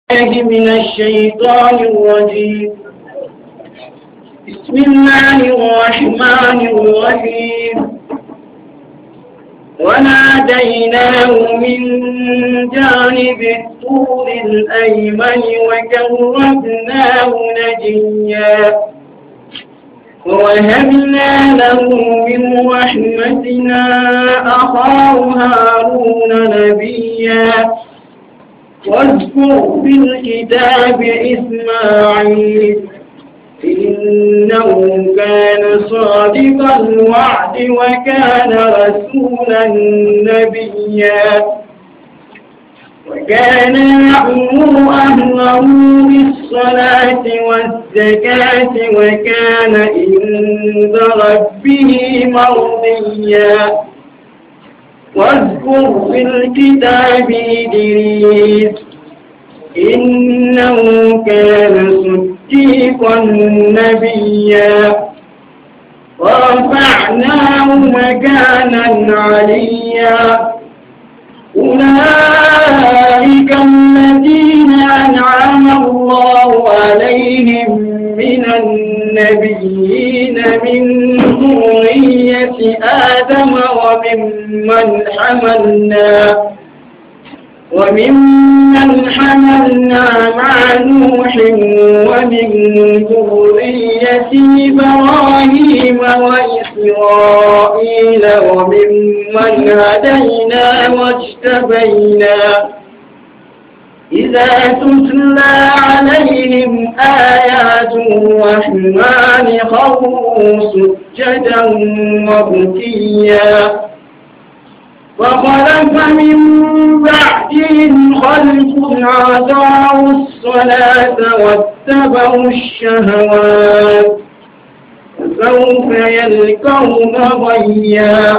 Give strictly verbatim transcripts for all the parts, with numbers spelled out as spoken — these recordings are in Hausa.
الله من الشيطان الرجيم. بسم الله الرحمن الرحيم. وناديناه من جانب الطور الأيمن وكرمناه نجيا ووهبنا له من رحمتنا أخاه هارون نبيا واذكر في الكتاب إسماعيل إنه كان صادق الوعد وكان رسولا نبيا وكان يأمر أهله بالصلاة والزكاة وكان عند ربه مرضيا واذكر في الكتاب إدريس إنه كان صديقا نبيا ورفعناه مكانا عليا أولئك الذين أنعم الله عليهم من النبيين من ذرية آدم وممن حملنا وممن حملنا مع نوح ومن ذرية إبراهيم وإسرائيل وممن هدينا واجتبينا إذا تتلى عليهم آيات الرحمن خروا سجدا وبكيا وخلف من بعدهم خلف أضاعوا الصلاة واتبعوا الشهوات فسوف يلقون غيا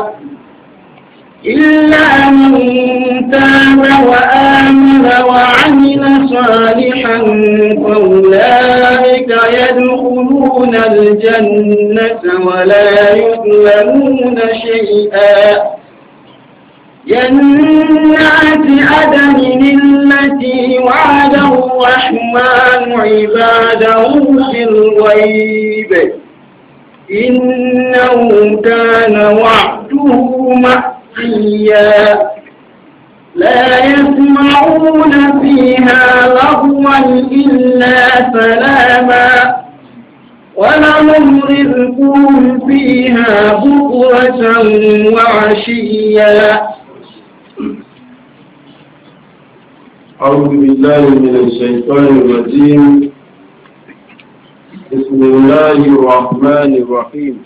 إلا من تاب وآمن وعمل صالحا فأولئك يدخلون الجنة ولا يظلمون شيئا جنات عدن التي وعد الرحمن عباده بالغيب إنه كان وعده مأتيا لا يسمعون فيها لغوا إلا سلاما ولهم رزقهم فيها بكرة وعشيا. أعوذ بالله من الشيطان الرجيم. بسم الله الرحمن الرحيم.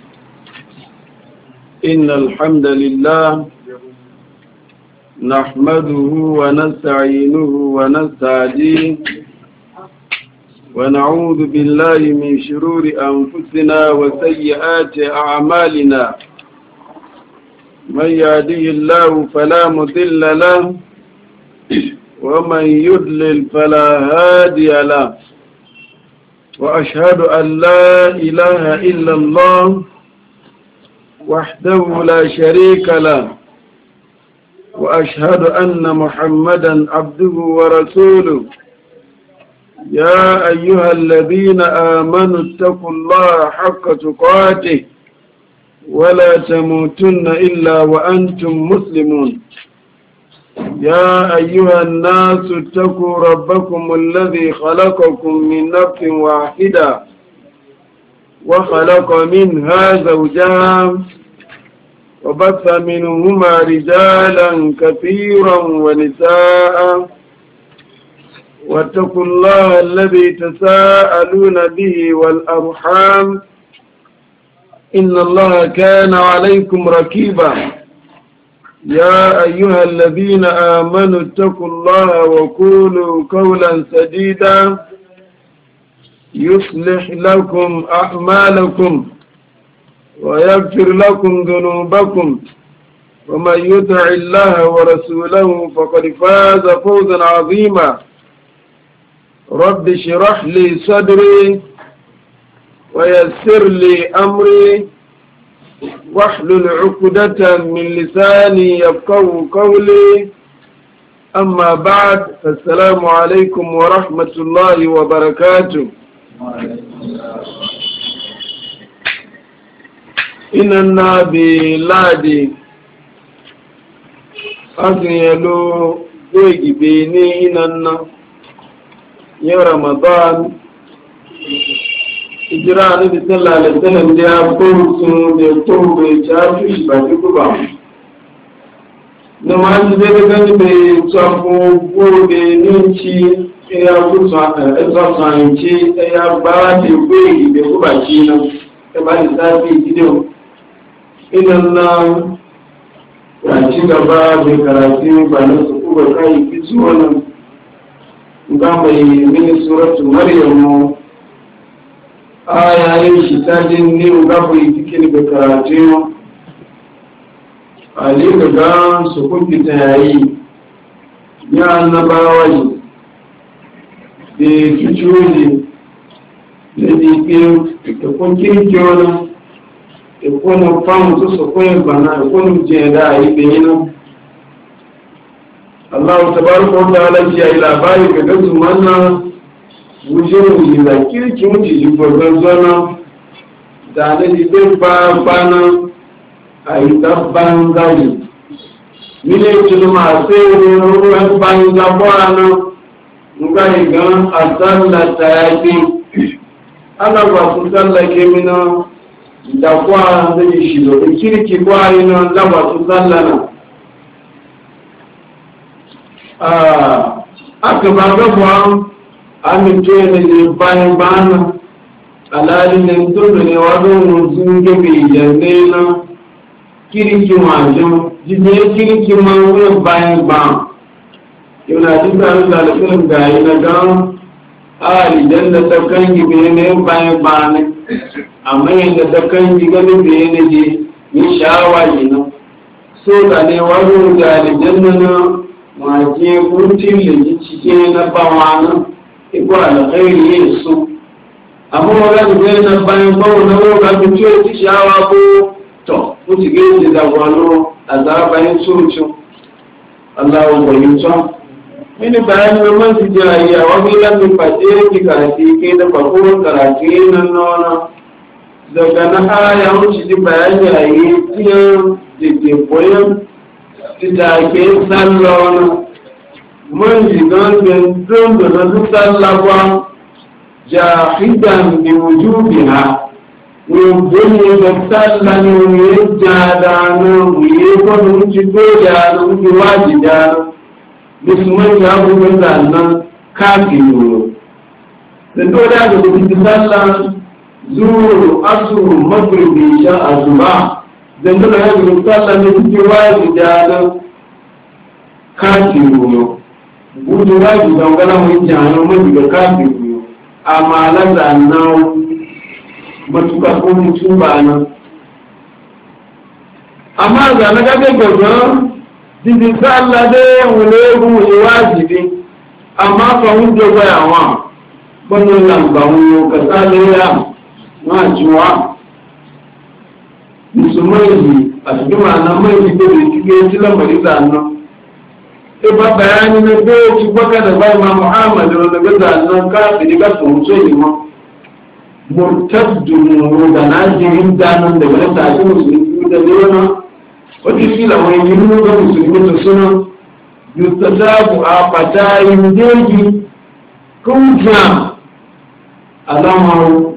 إن الحمد لله نحمده ونستعينه ونستهديه ونعوذ بالله من شرور أنفسنا وسيئات أعمالنا من يهده الله فلا مضل له ومن يضلل فلا هادي له وأشهد أن لا إله إلا الله وحده لا شريك له وأشهد أن محمدا عبده ورسوله. يا أيها الذين آمنوا اتقوا الله حق تقاته ولا تموتن إلا وأنتم مسلمون. يا أيها الناس اتقوا ربكم الذي خلقكم من نفس واحدة وخلق منها زوجها وبث منهما رجالا كثيرا ونساء واتقوا الله الذي تساءلون به والأرحام إن الله كان عليكم رقيبا. يا أيها الذين آمنوا اتقوا الله وقولوا قولا سديدا يصلح لكم أعمالكم ويغفر لكم ذنوبكم ومن يطع الله ورسوله فقد فاز فوزا عظيما. رب اشرح لي صدري ويسر لي أمري واحلل عقدة من لساني يفقهوا قولي أما بعد فالسلام عليكم ورحمة الله وبركاته. إننا بلادي أغنيلو بيجي بيني إننا يا رمضان إجراء نبي صلى الله عليه وسلم دي أقول دي أقول بيجافي شبابي كبام نماذج ذلك كان بيتصفوا بودي نيشي يا بوسا إتصانيشي يا بادي بيجي بكباشينا كبار سافي كده إننا وأشيك بابي كراسي بانسو كوبا كاي كيسونا نقام من سورة مريم آية شتادين نيو غابو يتكين بكراتيو عليك غان سكون بتاعي يا النباوي بكتولي الذي يكون كيرجونا يكون فاهم تسكون بنا يكون جيدا يبينا الله تبارك وتعالى جاء إلى بارك كزمانا wujen yi da kirki wuce ji gwargwar zona da na jide bana a yi dabban gari mile tuni masu yi ruwan bayan gabuwa na ngari gan a tsallata ya ke ana ba su tsallake mina da kwa zai shi da kirki kwayi na laba su tsallana aka ba gabuwa amince da ne bayan bana alalin da mutum ne wadon sun gabe yanne na kirki wajen jide kirki mawuyin bayan ba yau na ji tsarin da alfirin gayi na gan alijan da ta kan yi bene bayan ba ne amma yadda ta kan yi ganin bene je yi sha'awa yi na so da ne wadon da alijan na maje kurtin da ji cike na bawa na iko alkhairi yesu amma wala da gani na bayan bawo na roga ta ce ci shawa ko to ku ci gaji da gwalo azaba yin surucin Allah ya bayyana to mini bayan da man ji jariya wa bi lan mi fate ki karati ke da bakurun karati nan nona daga na aya mu ci bayani yayi tiyan da ke koyon da ke sallona mun jigan bin don da na dukkan labar jahidan bi wujubiha wọ́n yẹ bẹ sálà ní omi ẹ̀ jáda náà wòye kọ́nù ń ti tó jáda ń ti wájì jáda bísúmọ́tì àbúgbé dáná káàkiri wò. Tẹ̀tọ́ dáadé kò ti sálà zúrò asùrù mọ́tòrìbì ìṣá àzùbá zẹ̀ndọ́nà yẹ kò sálà ní ti wájì jáda káàkiri wò. Bùtù wájì dàngbọ́nà wọn jáda mọ́tòrìbì káàkiri wò. Àmà alága náà matuka ko mutum ba nan amma ga na gabe gaba didi sa Allah dai wule ruwa wajibi amma fa mun da bayawa wannan nan ba mu ka sale ya ma jiwa musulmai a cikin ma'ana mai ji da kike ji lamari da nan e ba bayani na da ci baka da bai ma Muhammadu da ga nan ka bi ga sun so yi ma murtaddun da najirin danon da wani tafi musulmi da zama wata fila wani yi ga musulmi da suna yustajabu a fatayin jirgi kunja alamaru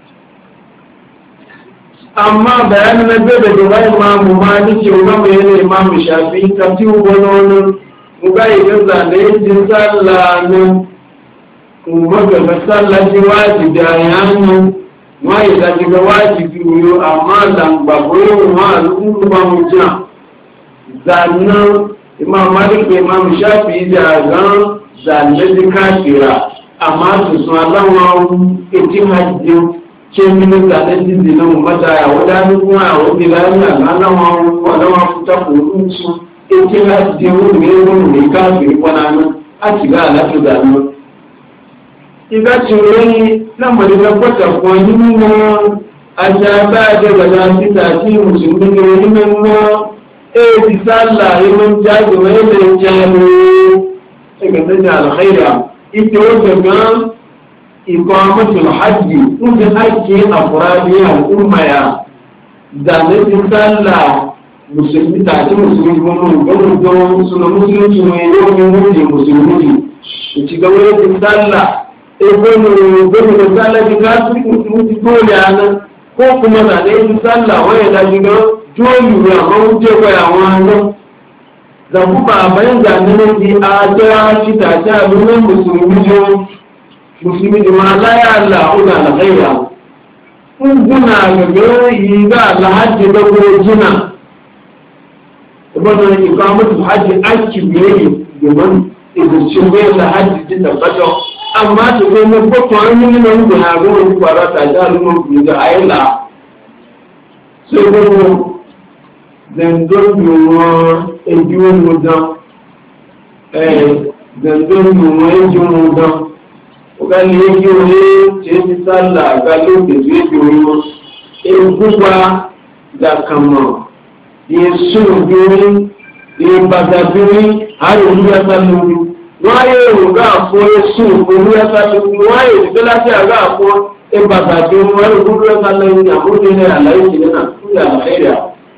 amma bayanin na bai da gaba imamu ma nike gama yana imamu shafi kafi wani muga yi gaza da yin jin tsallanin kuma ga masallaci wajibi a yanin wáyé láti gba wajibi wuyo amma lambabo yau ma al'umma ba mu jina zannan imam malik imam shafi da gan zannaji kafira amma su sun alama iti hajji ke mini zannaji zina mu mata ya wadani kuma a wani rani a alama wadama fita kudin su iti hajji wani ne wani ne kafiri kwananan a shiga alaƙi zannan iga cire lamari na kwata kwani nuna a jaba da gada fita ci musulmi da wani nuna e ti salla yi mun jaji mai da jalo ga sanya alkhaira ita wanda ga iqamatul hajji kun ake afradi al'umma ya da ne sallah musulmi ta ce musulmi kuma ga don suna musulunci ne yau ne musulmi ci gaba da sallah e gono gono da sallah ga su mutu dole anan ko kuma da ne sallah waya da diga dole ya ba wuce ko ya wani da kuma bayan da ne di a ta ci ta ta mun musulmi jo musulmi da ma la ya Allah una la khaira kun guna ga yi ga alhaji da ko jina saboda ne ikamatu hajji aiki biye domin ibùsùn bẹ́ẹ̀ la hajji ti tabbatar amma ta kai na kwakwa an yi nan da na goma kwara ta da al'umma da ayla sai gbogbo zandon yiwuwa ejiwon mudan zandon yiwuwa ejiwon mudan ọ̀gá ni ejiwon ne ce ti sálà ga lókè tó ejiwon egúgba da kama yesu biyu ye bàtà biyu ayò olúyàtà lórí wọ́n ayé òrùgá àpò èsù olúyàtà lórí wọ́n ayé òrùgá láti àgá àpò ẹbàtà tó wọ́n ayé olúyàtà lórí àmúdé ní àlàyé ìṣẹ̀lẹ̀ náà fún àlàyé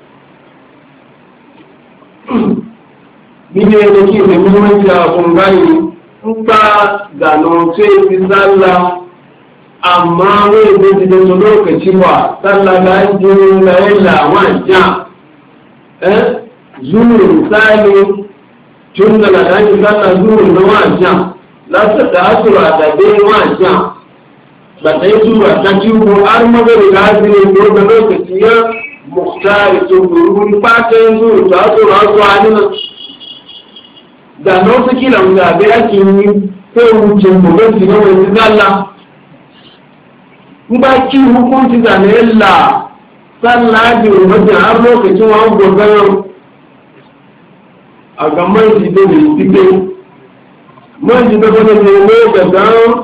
níbi ẹni kí ìwé mímọ́ ti àwọn báyìí ń bá gànà tó ebi sálà àmọ́ àwọn èdè ti dé tó lókèjì wà sálà láti ń ra ẹ̀là àwọn àjà ẹ́ zuru misali tun daga daji sallah zuru na wajen lasa da asura da bai wajen ba ta yi zuwa ta ciwo har magana da hasiri ko da lokaci ya muktari to gurgun fatan zuru ta asura su hannun da na wasu kila da bai ake yi sai wucin buganci na wani zalla in ba ki hukunci da na yalla sallah da wajen har lokacin wani gogayen a ga manji da mai fite manji da wani nemo da gan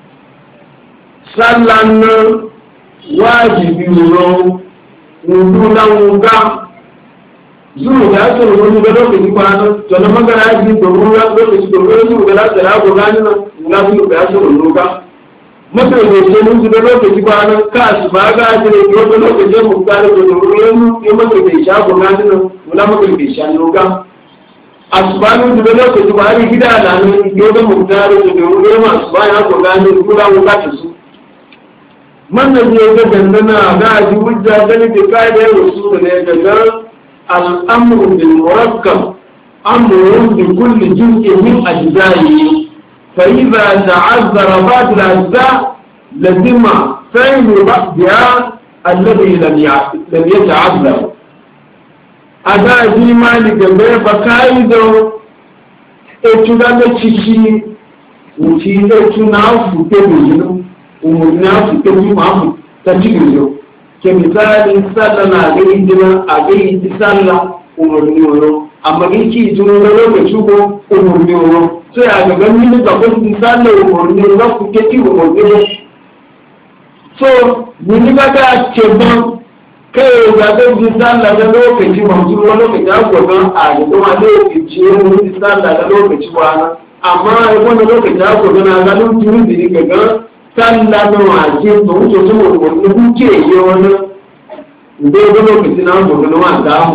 sallan nan wajibi ro wudu na wuga zuwa da ake wani ga lokaci kwanan to na magana ji da ruwa lokaci da ruwa zuwa ga lasa ya goga ni nan na zuwa ga yasa wani ruga mafi da ce mun da lokaci kwanan ka su ba ga ake da wani lokaci mu ga da ruwa ya mafi da sha goga ni nan wala mafi da sha ruga asubanu da lokaci ba har gida da nan yau da mutare da dole ma asubanu ko gani kula mu ka su man da ne ga dandana ga ji hujja da ne kai da rasul ne ga al-amru bil murakkab amru bi kulli juz'in min ajza'i fa idha ta'azzara ba'd al-ajza' lazima fa'ilu ba'daha alladhi lam yata'azzar a ga ji mali gambe ba kai da etu da da cici uci etu na fu te bujinu umur na fu te mu ma fu ta cigiyo ke misali sallah na ga indina a ga indi sallah umur ni woro amma in ki juno da lokaci ko umur ni woro sai a ga ganin da ko indi sallah umur ni woro ku ke ti umur ni so ni ga ga ce ban kai ga da ji sallah da lokaci ba su lokaci da gobe a da kuma lokaci ne ji sallah da lokaci ba amma ai wannan lokaci da gobe na ga lokaci ne ga sallah da waje to wuce su mu ko ku ke yi wannan dai da lokaci na gobe na wanda mu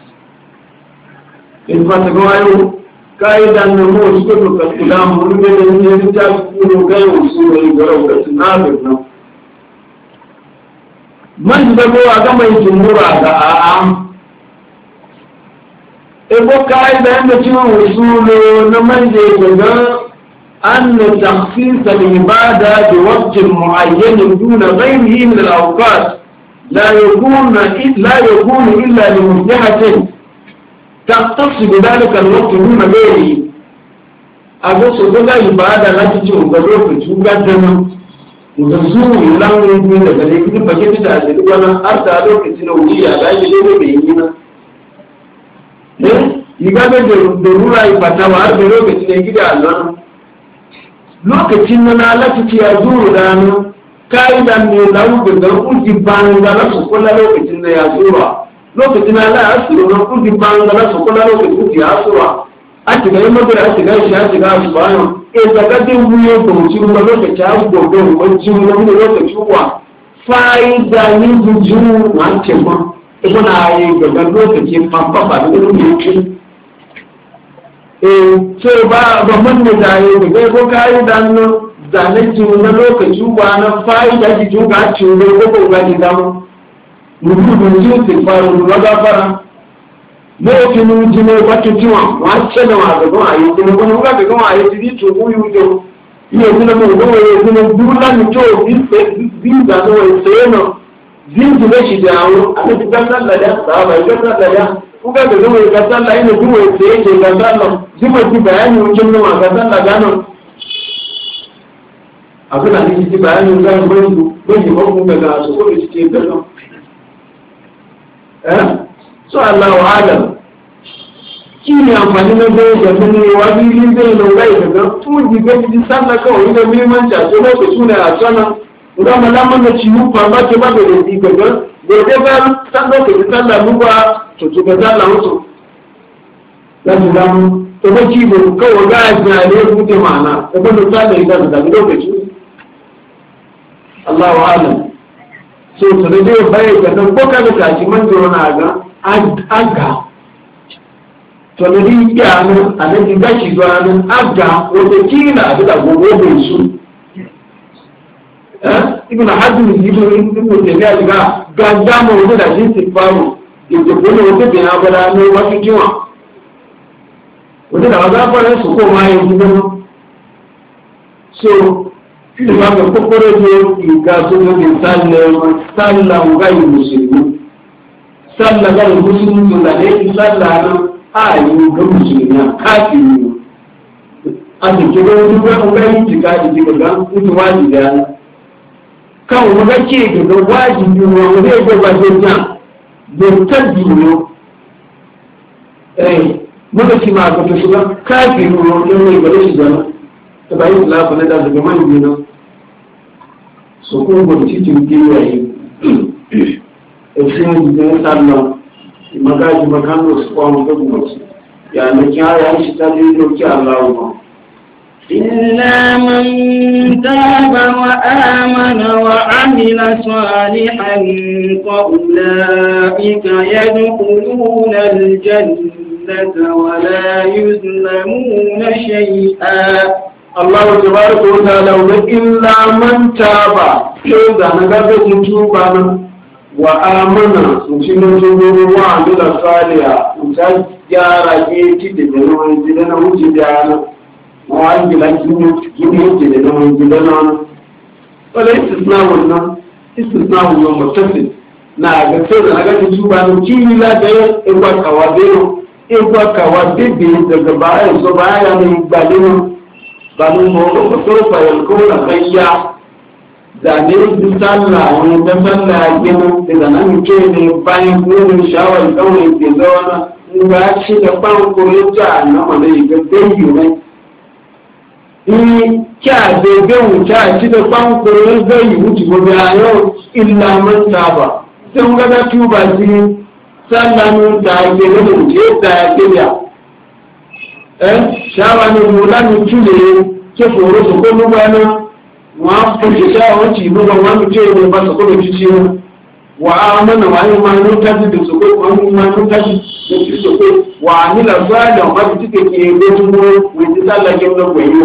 in fa ta ga ayo kai dan mu su ko ka kula mu ne da ne ta ku ga su ne ga lokaci na da man da ruwa ga mai jumura ga a'a ebo kai da yanda ciwon usulu na man da yake ga an takhsis al-ibada bi waqt mu'ayyan duna ghayrihi min al-awqat la yakun la yakun illa li mujtahatin taqtasu bi dhalika al-waqt duna ghayrihi ago so ga ibada la ciwon ga lokaci ga dana da zuwa lamun ne daga ne kuma bake da da wani har da lokacin da wuri ya ga shi ne bai yi na eh yiga da da rura yi fata wa har da lokacin da gida Allah lokacin nan Allah ci ya zuwa da nan kai da ne lawu da da uji ban da na su kula lokacin da ya zuwa lokacin Allah ya su na uji ban da na su kula lokacin ya zuwa a shiga yi magana a shiga shi a shiga su bayan e daga din wuyo da mutum ba lokaci a gobe wajen wani lokaci wa fa'ida ni buju na ce ma ita na yi gaba lokaci famfa ba da wani yake e so ba ba man da yi da ko kai dan no zane ji na lokaci ba na fa'ida ji juga ci ne ko ko ga ji damu mutum ji ce faru da gafara lóòfin ní jíne wájú tí wọn wọn ṣẹlẹ̀ wọn àgbẹ̀gbọ́n àyè tí wọn wọn gbàgbé wọn àyè tí ní tòkú yìí jọ ní òfin ọmọ òwò òfin dúró lánàá tó bí ìgbà tó wọn ṣe é náà bí ìdílé ṣì dé àwọn àti gbàgbà làyà sàbà ìgbàgbà làyà wọn gbàgbé wọn ìgbàgbà làyà ní bí wọn ṣe é ṣe ìgbàgbà lọ bí wọn ti bàyà ní oúnjẹ náà wọn àgbàgbà làyà náà àbúrò àti ti bàyà ní oúnjẹ náà lóyìn wọn fún gbẹgbẹ àsopọ̀ lè ṣe é náà so Allah wa Adam kí ni àǹfààní lọ́gbẹ́ ìjọba ní iwájú ilé ilé ìlọ́gbà ìgbẹ̀gbẹ̀ fún ìgbẹ́ ti sáńdà kawai ilẹ̀ mímọ́ǹtì àti olóòtú rẹ̀ àtọ́nà ìdámọ̀ lámọ́nà tí ó pa bá tó bá bẹ̀rẹ̀ ìgbẹ̀gbẹ̀ gbẹ̀gbẹ̀ bá sáńdà kèdè sáńdà lúgbà tòtògbẹ̀dá làwùtò láti dámú ẹgbẹ́ kí ìbò kọwọ́ gáàjì àlẹ́ ìgbùdé màánà ẹgbẹ́ ló sáńdà ìgbàgbẹ̀ tàbí lókèjú Allah wa Adam so tọ̀lẹ́dẹ́ báyẹ̀ ìgbẹ̀gbẹ̀ gbọ́kàlùkà àti mọ́jọ́ náà aga tọ̀lẹ̀rí ìyànú àlẹ́bí gbáṣìgbọ́ àánú aga òtòkíìlà àbúdà gbogbo ogun ìṣú ibi na hajjú ìdíbò ìdíbò tẹ̀lé àdìgá gbàgbàmọ̀ òdòdà sí ti fárò ìdìbò ní òdòdà abọ́dá ní wájú jíwọ̀n òdòdà wọ́n bá rẹ̀ sọ́kọ́ máa yẹ ìdíbò náà so ìdìbò àgbẹ̀ kókóró ní ìgbà tó lóde sálẹ̀ ọ̀gá ìmùsùlùmí sallah ga musulunci da ne ki sallah nan a yi ga musulmi kafi ne a cikin wani wani wani jika da jika ga mutu wajibi ya kan wani ke ga wajibi ne wani zai ga wajibi ya don tabbi ne eh muka ci ma ga shi ba kafi ne wani ne ga shi zama ta bayin lafa na da daga man ne so ko go cikin kiyaye ẹ̀sìn ìgbẹ́ sálọ ìmọ̀gájú mọ̀kánlò sọ́kọ́ ọmọ tó gbogbo sí yàmì kí á yà ń ṣe tábí lókè aláwọ̀ إلا من تاب وآمن وعمل صالحا فأولئك يدخلون الجنة ولا يظلمون شيئا الله تبارك وتعالى إلا من تاب إذا نقابل توبانا wa amana sun ci mutum wa amila saliya ta gyara ke ti da nan gidan na wuce da na wa an gila gini gini ke da nan gidan na wala istisna wannan istisna wannan mutasil na ga sai da ga ci ba no ki la da e ba kawabe no e ba kawabe be daga baya so baya ne gbadino ba no mo ko so fa yal ko la bayya zane su sallah wani ta sallah gina da nan ke ne bayan kuma shawar kawai ke zauna in ba shi da ban kuro ja na mana yi ga dangi ne in kya da gan kya shi da ban kuro zai yi wuce gobe a yau illa man taba sun ga da tuba ji sallah nun ta ke da wuce ta ke ya eh shawar ne mu lan tule ke foro su ko mu bana wọ́n fòṣè sáwọn tí ìlú wọn wọ́n tí ó bá sọ̀kọ́lọ̀ títí wọn wà á mọ́nà wà ní máa ní tájú lè sọ pé wọ́n ní máa ní tájú lè fi sọ pé wà á nílà fúláàdà wọ́n fi tíkẹ̀ kí ẹgbẹ́ tó mọ́ wọ́n ti sálàjẹ́ lọ́pọ̀ èèyàn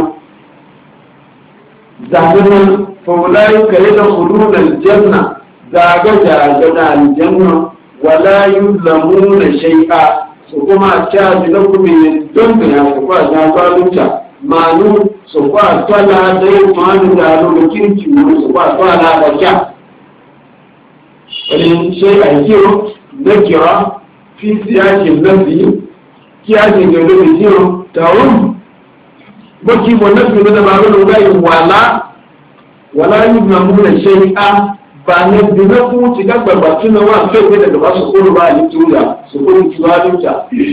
zàgbọ́nà fọwọ́láyé kẹrẹ́ lọ kòrò nà jẹ́nà zàgbọ́jà àjọ́nà àlìjẹ́nà wà láyé lọ́mú nà ṣe á sọ̀kọ́ máa chájì lọ́kùnrin dọ́gbìn àsọ̀kọ́ àjọ́ màálù sọ̀kọ́ àtọ́lá dẹ́yẹ màálù dàlú ló kí n kì wọ́n sọ̀kọ́ àtọ́lá àbọ̀já. Ẹni ṣe àìkíro lẹ́kìrá fi sí àṣẹ lẹ́sí kí a ṣe gẹ̀rẹ́ lè kíro tàwọn bó kí wọ́n lẹ́sí lọ́dọ̀ bá lọ́dọ̀ báyìí wàlá wàlá yìí nà mú lè ṣe á bà ní ìdílé fún ti gbàgbà tí wọ́n wà fẹ́ ìgbẹ́ dàgbà sọ̀kọ́ bá ní túwúlà sọ̀kọ́ ní túwúlà lójà.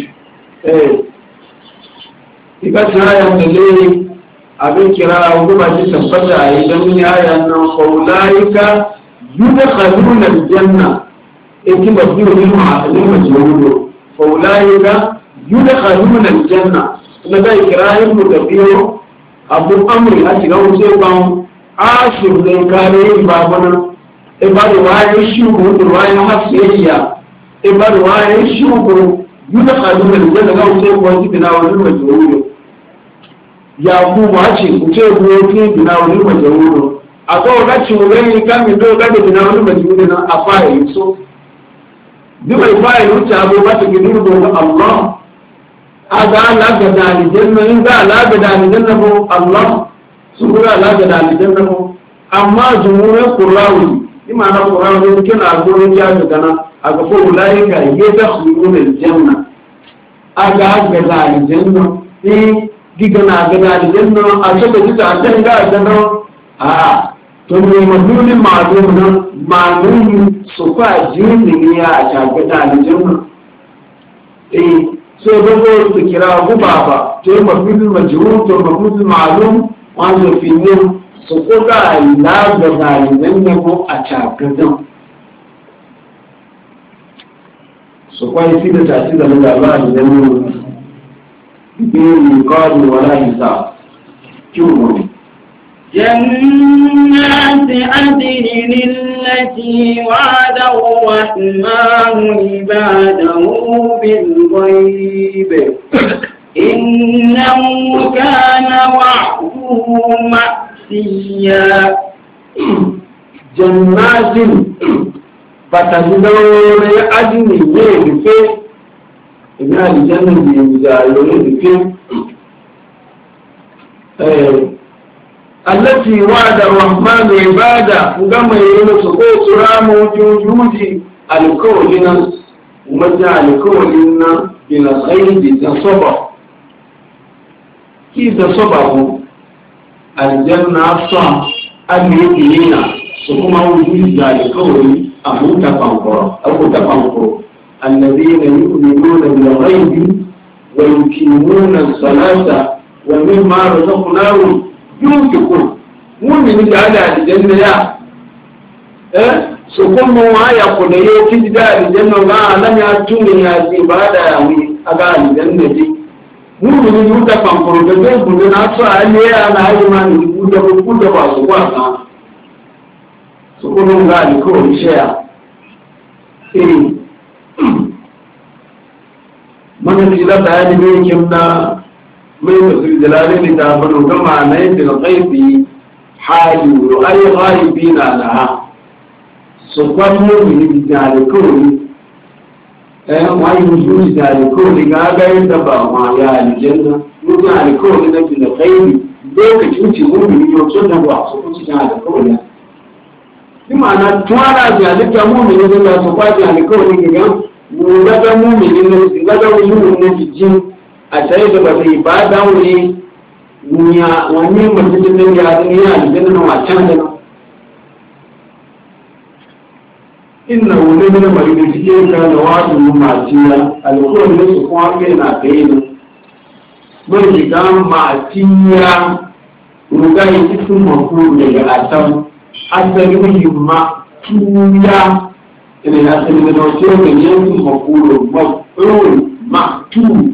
Ikacin ayan da ne abin kira hudu ba shi tabbata a idan yi ayan nan faulaika yuda khaluna aljanna eki mabdiyo ne ma alima jawudo faulaika yuda khaluna aljanna na ga ikirarin mu da biyo abu amri a shiga wuce ban asir da kare yin babana ibadu waye shugo da waye hafsiyya ibadu waye shugo yuda kadun da daga wuce ko bina wani majuru ya ku wace ku ce ku yi bina wani majuru a to ga ci wani kami do ga bina wani majuru na afa yi so bi mai fa yi wuce abu ba ta gidu da Allah aga la ga dali janna in ga la ga dali janna ko Allah su ga la ga dali janna ko amma jumu'ar qur'ani imana qur'ani kina gurin ya ga kana aga ko ulaika yadkhuluna aljanna aga ga dali janna eh diga na ga dali janna a ce da kita an ga janna a to ne madulin ma'lum na ma'lum su fa jini ya a ga dali janna eh sai dogo su kira guba ba to yi mafidin majihun to mafidin ma'alum wanda fi yin su kuka ila ga zaliban yabo a cakadan su kwai fi da tafi da labari da nuna biyu kawai wala isa kyau جنات عدن التي وعد الرحمن عباده بالغيب إنه كان وعده مأتيا جنات فتجدون عدن يغفر إن الجنة يغفر التي وعد الرحمن عباده كما يقول سقوط رام وجود الكون ومجا الكون الى خير تصبح كيف تصبح الجنة أصلا أمريكينا سكما وجود الكون أبو تفنقر أبو تفنقر الذين يؤمنون بالغيب ويقيمون الصلاة ومما رزقناهم yunfikun mu'mini da ala aljanna ya eh so kuma waya ko da yau kiji da aljanna ga alam ya tuni ya ji bada ya wi aga aljanna ji mu'mini yuta pankoro da zai gudu na so ale ya na yi ma ni gudu ko gudu ba su kwa ka so kuma ga ni ko share eh mana ji da bayani ne kimna mai tafsir jalalin da bano gama na yin da gaibi hali ay ghaibina laha so kwanu ni da alkawari eh wai musu da alkawari ga ga da ba ma ya aljanna mutu alkawari na da gaibi lokacin ci mun yi yau so da ba so ci da alkawari bi ma'ana tuwara da alka mu'mini da so kwaji alkawari ga mu ga mu'mini ne ga ga mu'mini ne jin a tsaye da ba sai ba da wuri wani mutum da ya duniya da ganin wacan da inna wani mana mai da suke ka da wasu matiya alkuwan da su kuma kai na kai ne mai shiga matiya ruga yi cikin mako daga atam asali muhimma tuya ina ya asali da wasu yau da yankin mako da ma tu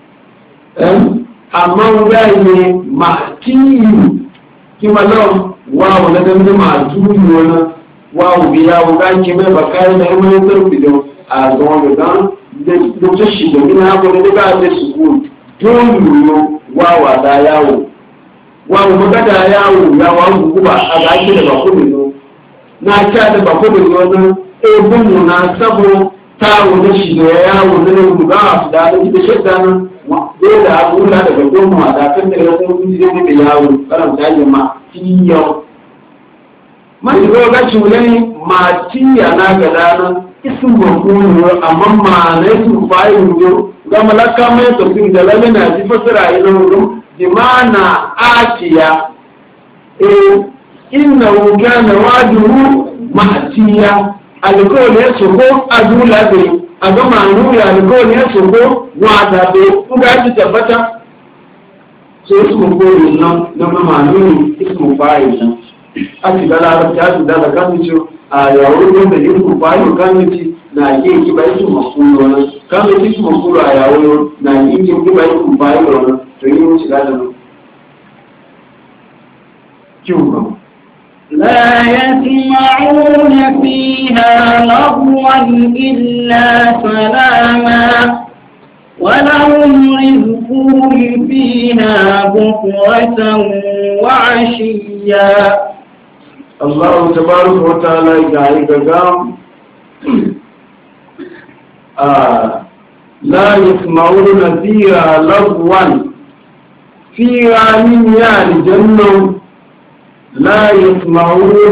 amma wuga ne ma'tiyu kima nan wawo na dan ma tuyu wani wawo biya wuga ki mai bakari da mai zarfi da a zuwa da dan da ta shi da ina ko da ga da su ko dole wawa da yawo wawo maga da yawo ya wawo guba a ga ki da bako da na ta da bako da wannan e bunu na sabo ta wuda shi da yawo da ne guga da da ki da shedana dole a kula daga goma da kan da ya kuma ji da yawo karanta jama'a tiyo mai go ga chulai ma tiya na ga dana isu mafulu amma ma na su fa'ilu yo ga malaka mai to kin da lalle na ji fasara ina wurin dimana atiya eh innahu kana wajuhu ma'tiya alkawli ya soko azula bai a ga manu ya alkawli ya soko wata bai kuga ji tabbata sai su mu koyi nan na manu ismu fa'il nan a ci da larabta su da da kan ci a yawo da yin ku fa'il kan ci na yi ki bai su makulo nan kan ci su makulo a yawo na yi ki bai ku fa'il nan to yi wuce da nan kiwo لا يسمعون فيها لغوا إلا سلاما ولهم رزقهم فيها بكرة وعشيا. الله تبارك وتعالى يقول آه لا يسمعون فيها لغوا فيها من يعني جنة لا يسمعون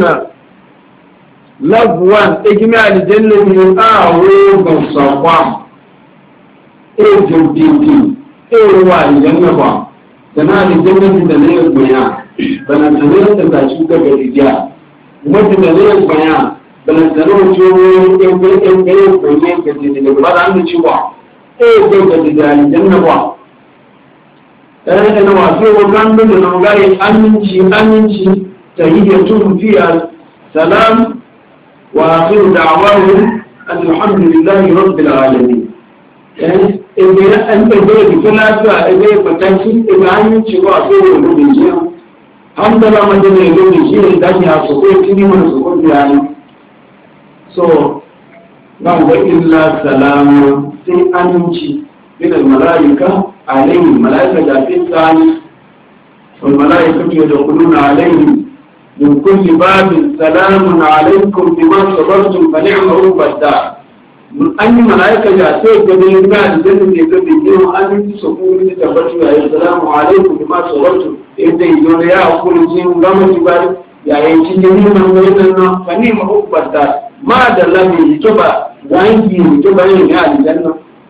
لغوا اجمع الجنة من آهو بالصفام ايه جديدي ايه هو الجنة با جنا الجنة تدنيا بيان بنا تدنيا تداشوك برديا وما تدنيا بيان بنا تدنيا جو ايه ايه ايه ايه جديدي بلا عنه شبا ايه جديدي الجنة با ايه انا واسي وكان من نوغاي امنشي امنشي تحيتهم فيها سلام وآخر دعواهم أن الحمد لله رب العالمين. يعني إذا أنت بيت ثلاثة إذا فتنسي إذا أنت شباب سوى لبنجيا الحمد لله ما جنى لبنجيا دانيا سقوط كني من سقوط يعني. so نعم إلا سلام سي أنشي من الملائكة عليهم الملائكة جاتين ثاني والملائكة يدخلون عليهم من كل باب سلام عليكم بما صبرتم فنعم عقبى الدار. من أي ملائكة جاءت قبل ما الجنة يقبلون أن تسقون تتبتوا يا السلام عليكم بما صبرتم إذا يقول يا أقول جيم لما تبار يا يجيني من ويننا فنعم عقبى الدار. ما دلنا يتوبا وانجي يتوبا يا الجنة.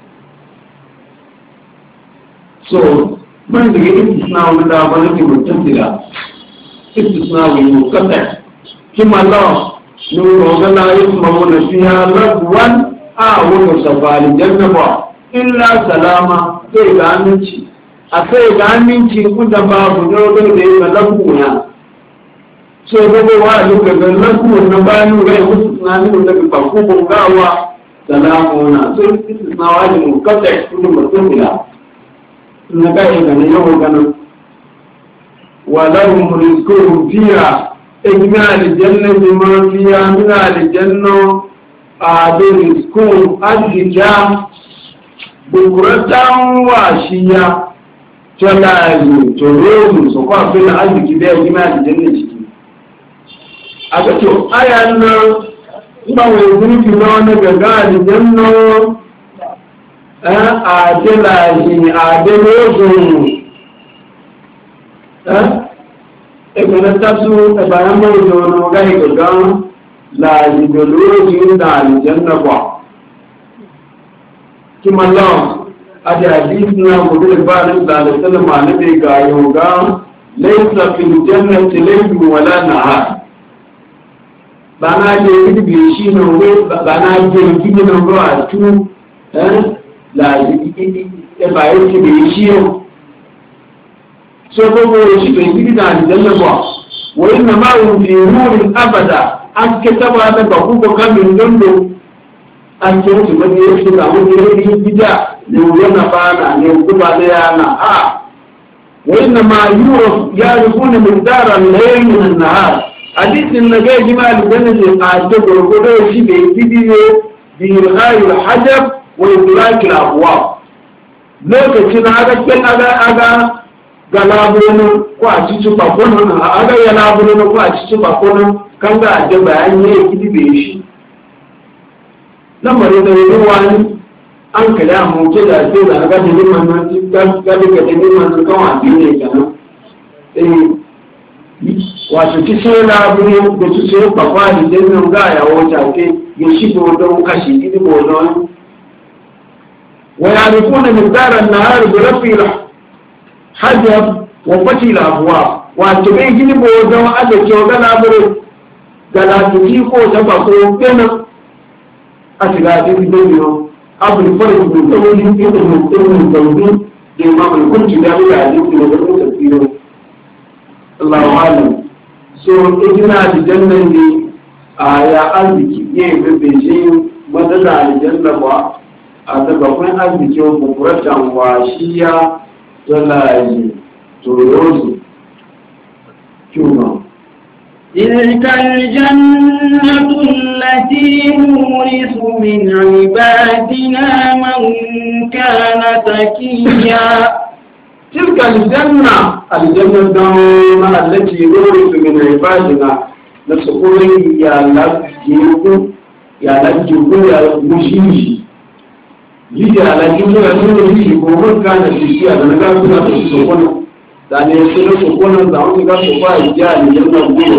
so من يجي إسماء من دابنا متصلة استثناء منقطع كما الله نور وغلا يسمعون فيها لغوا أو صفا الجنة إلا سلاما سيغا منشي أسيغا منشي كنت باب نوغل ديما لغونا so gobe wa duka ga lagu na banu ga musu tunanin da ba ko gawa salamuna so istithna wa munqata kullu mutila na ga ina ne yau ganin ولهم رزقهم فيها إجماع الجنة بما فيها من الجنة أعدي رزقهم الرجام بكرة وعشية تلاجي تروم سقى في الأرض كده إجماع الجنة أكتو أيانا ما ويقول في لون جعل الجنة أعدي لاجي أعدي روزهم ẹgbẹ̀rẹ̀ tásù ẹ̀bàyàmọ́ ìjọba ọgá ìgbẹ̀gán láàrínbẹ̀ lórí ìdá àlìjẹ́nàbà kí ma lọ adé àdísì náà kò dé bá ní ìdàlẹ̀sẹ́lẹ̀mà níbi ìgbà yóò lẹ́yìnsà fìlìjẹ́nà ti lẹ́yìn wọlá náà bá náà jẹ́ ìdíbì sí náà wé bá náà jẹ́ ìdíbì náà rọ́ àtú láàrín ẹ̀bàyẹ́ ti bèé sí ọ̀ so gbogbo shi bai gidi da aljanna ba wa inna ma hum fi nurin abada an ke taba da ba ku ko kamin dondo an ce su ba ne su da mu ne yi gida ne yana bana ne ku ba da yana a wa inna ma yuraf yarifuna miqdaran layl min an-nahar hadithin na ga jimal aljanna ne a to gurgudo shi bai gidi ne bi irhayul hajab wa idrak al-abwab lokacin aga ken aga aga ga laburin ko a cikin bakonan a aga ya laburin ko a cikin bakonan kan ga da bayani ya kidi bai shi lamarin da yi wani an kala mu ke da sai da ga dinin mannan ga ga ga dinin mannan kan wani ne kenan eh wato ci sai laburin da ci sai bakwani da nan ga ya wata ke ya shigo don kashi kidi bodon wa yarifuna miqdaran nahar bi rafi'il hajjab wa fatila abuwa wato bai gini bo don ada ke ga labure ga labuki ko ta ba ko kenan a shiga cikin dole abul farq bin tawli ibn mutum tawli da imam al-kunti da ya hadisi da wannan tafsiri Allahu alam so ijina da jannan ne a ya arziki ne bebe shi madada aljanna ba a daga kun arziki ko kuratan wa shiya tọ́láàyè tòróòsì kí o mọ̀. تلك الجنة التي نورث من عبادنا من كان تقيا. تلك الجنة الجنة الدوم التي نورث من عبادنا نسقط يا لجيكو يا لجيكو يا مشيشي يجي على جيكو يا مشيشي ومن كان تقيا أنا قلت لك سقط dan ya ce su kuma da wani ga su ba ya ne yana gudu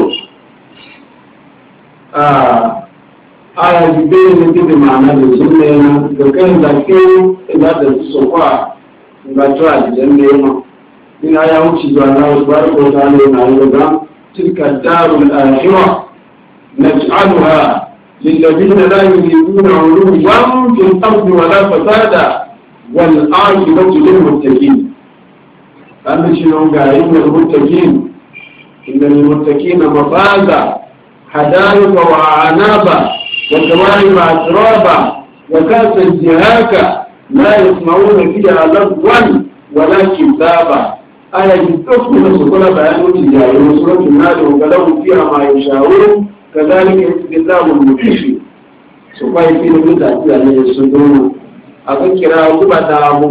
a aya jibe ne da ma'ana da sunne na da kan da ke da da su kwa ga to a jiyan ne ma ina ya wuce zuwa na barko ta ne na ga tilka darul akhirah naj'alha lil ladina la yuriduna 'uluwan fil ardi wala fasada wal 'aqibatu lil muttaqin. أن شنو قاعدين المتقين إن المتقين مفازا حدائق وأعنابا وكواعب أترابا وكأسا دهاقا لا يسمعون فيها لغوا ولا كذابا آية تذكر سكون بيان تجاري وسورة النار ولهم فيها ما يشاءون كذلك يجزي الله المتقين سبحانه في نبذة عليه الصدور أذكر أبو بدابو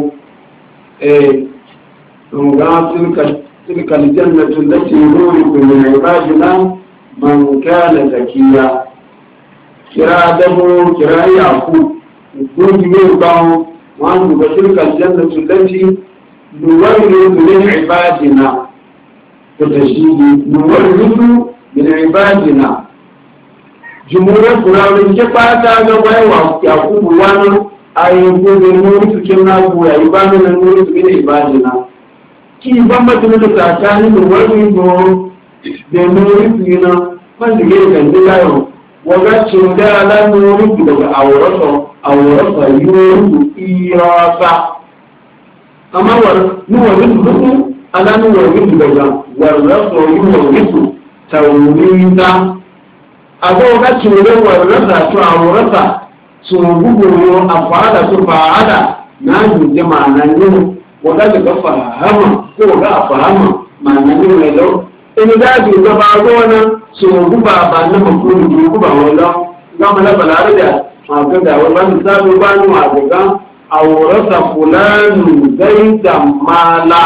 تلك تلك الجنة التي نورث من عبادنا من كان زكيا كرا دبو كرا يعقوب يقول يوقعوا وأنه تلك الجنة التي نورث من عبادنا كتشيد نورث من عبادنا جمهور القرآن كفاة جواه يعقوب وانا أيقول نورث كنا ويعبادنا نورث من عبادنا kí bambatu na tsakanin da wani go da nuri fina wanda ke gande layo waga cin da ala nuri daga aurata aurata yuru irasa amma war nu wani duku ala nu wani daga warraso yuru tawlida ago ga cin da warrata to aurata su gugu yo afala su fa'ala na jama'a nan wadda ga fahama ko ga fahama ma'anin mai lau in da ji ga ba gona so guba ba na makuri ji guba wala ga mala balare da ma ga da wannan sabu ba ni ma ga awrasa fulanu zaida mala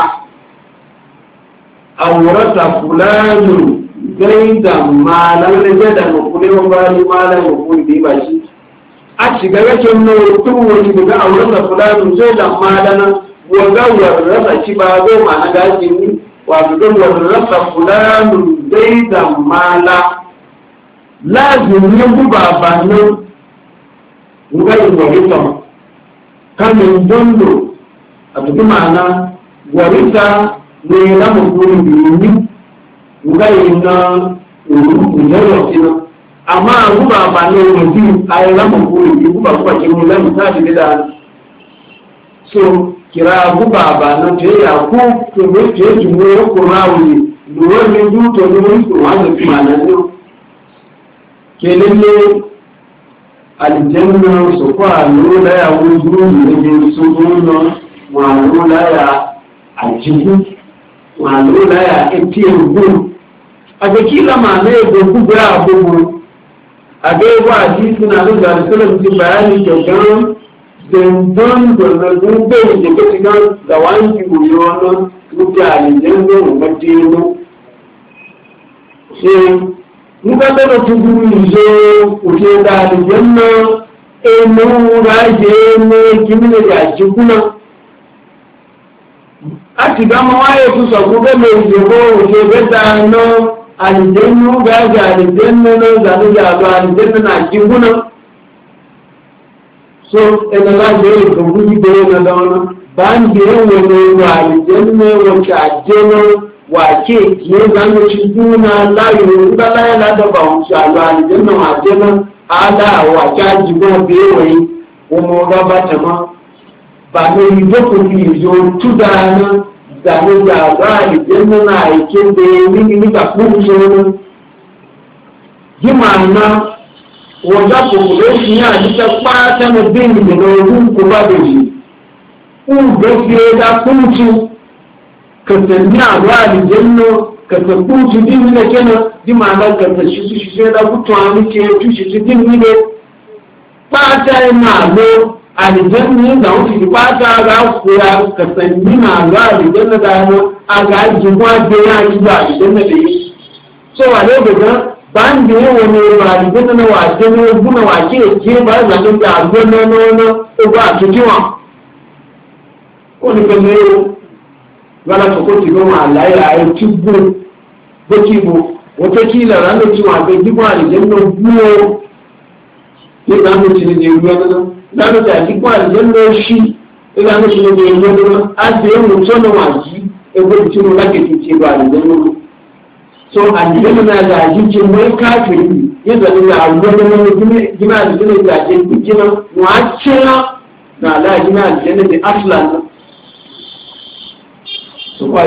awrasa fulanu zaida mala ne da makuri ba ni mala makuri ba shi a shiga rashin no tu wani ga awrasa fulanu zaida mala na wagawar rasa ci ba zo ma na gaji ni wato gawar rasa fulanun dai da mala lazim ne guba ba nan ngai warita kamin dondo a tuki ma'ana warita ne na mukuri biyu ngai na uru ne amma guba ba ne wani ayi na mukuri biyu guba kuwa kin lamu ta da so kira guba ba nan te ya ku to ne te jumo ko rawi duwar ne du to ne ko wanda kuma nan ne kelele aljanna so kwa lo da ya wuzu ne so no wa lo da ya ajibu wa lo da ya etiru aje kila ma ne go guba abubu ade wa hadisi na da sallallahu alaihi bayani kyautan dendon gwargwadon bai da ke cikin da wani wuyonon mutane dendon matino sai muka taba tukuru zo kuke da aljanna emu raje ne kimina da jikuna a ti gama waye su sabu ga mai jebo wuce gada no aljannu ga ga aljanna no zane da aljanna na jikuna so ina la je ko buji de na dona ban je wone wa aljanna wa ta jeno wa ke ke zan ci duna la yo da la la da ba mu sha Allah aljanna wa jeno ala wa ta ji go be wai ko mo ga ba ta ma ba ne do ko ki yo tu da na da ne da ba aljanna na ke de ni ni ka ku so ji ma na wọ́n dápò lóṣù ní àdíkẹ́ pàátẹ́mù bí ìgbìnà ogun kò bá bèèrè fún ìgbésí ẹ̀dá fúnṣù ka sanya ruwa aljanna ka sabu su din ne kenan di ma'ana ka tashi su shi da kutuwa ne ke tushi su din ne ba ta na lo aljanna da wuce ba ta ga ku ya ka sanya na ruwa aljanna da no a ga jiwa da ya ji ba aljanna da yi so a ne daga ban da yawa ne ba aljanna na wace ne guna wace ke ba za ta ga aljanna no no ko ba tukiwa ko ne kan ne wala ta ko ti goma Allah ya yi tibbo baki bo wata kila ranar cewa bai ji ba da janna buwo ne da mu ci ne ruwa da da ta ji ba da janna shi ina mu ci ne ruwa da a da mu so na waji e ko ci mu lake ci ba da janna so an ji na da ji ci mai kafiri yadda da abu da mun gina da gina da ji gina wa ce na la gina da janna da aslan وما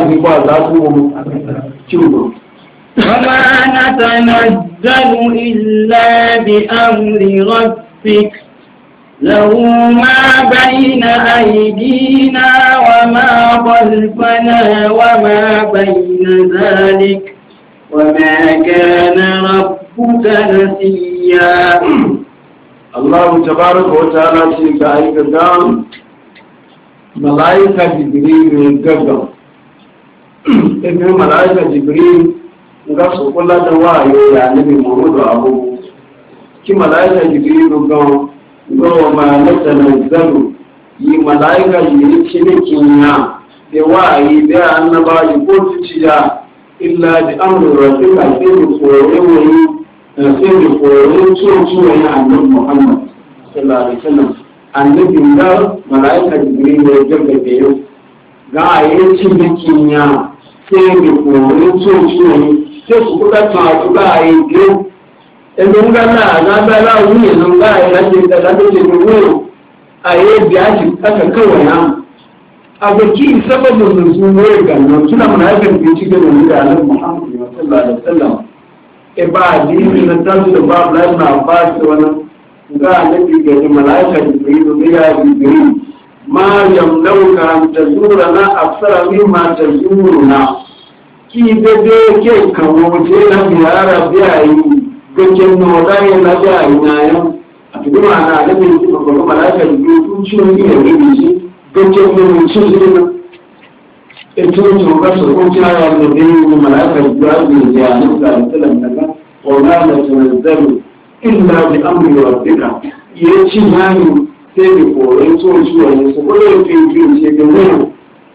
نتنزل إلا بأمر ربك له ما بين أيدينا وما خلفنا وما بين ذلك وما كان ربك نسيا. الله تبارك وتعالى في آية الدام ملائكة جبريل قدم ibn malaika jibril ga su kula da wayo ya nabi muhammadu abu ki malaika jibril ga ga ma natanazzalu yi malaika jibril kine kinya da wayi da annaba yi ko tuciya illa bi amri rabbika sai ko wani sai ko wani tuci wani annabi muhammad sallallahu alaihi wasallam annabi da malaika jibril ya gargaɗe yau ga ayi cin kinya sai da kowane tsoci ne sai su kuka tafi ba a yi biyu ɗan gana na bala wuye nan ba a yi rage da rage da wuyo a yi biya ci aka kawai na a baki sababin da su wuye gannan suna mana haifar da ci gaba da alin muhammadu sallallahu alaihi wasallam e ba a dini na tasu da ba a na ba su wani ga annabi ga malaika jibril da ya jibril ma yamnauka an tazurana aksara mimma tazuruna ki bebe ke kawo je na biyara biyayi gajen no dai na biyayi na yau a cikin ana da bin ko ko malaka da su ciwo ne ne shi gajen no ci ne e to to ga so ko ta ya da bin malaka da biyayi ya ne da sallan daga wa la tanzalu illa bi amri rabbika yace yani sai da koren tsohon ciwo ne su kuma yin fiye ce da wani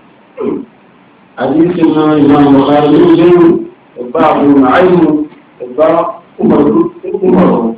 hadisin na imam bukhari ne ba abu na ainihin ba umaru umaru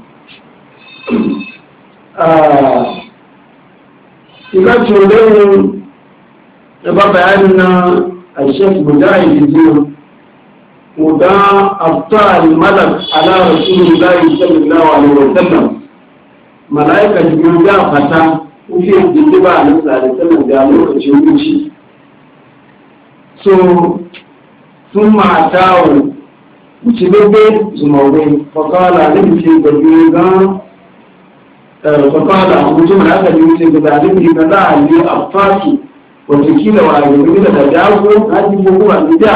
ika tsoron da ba bayanin na a shek mujahid jiyo muda aftar malak ala rasulullahi sallallahu alaihi wasallam malaika jibril ya fata kuke dindiba a nan da sallan da lokacin wuce so sun matawo wuce bebe zumaurai fakala da ke da biyu ga fakala mutum da aka wuce ga da ke ga za a yi a faki watakila wa yi da da jago na ji bugu a gida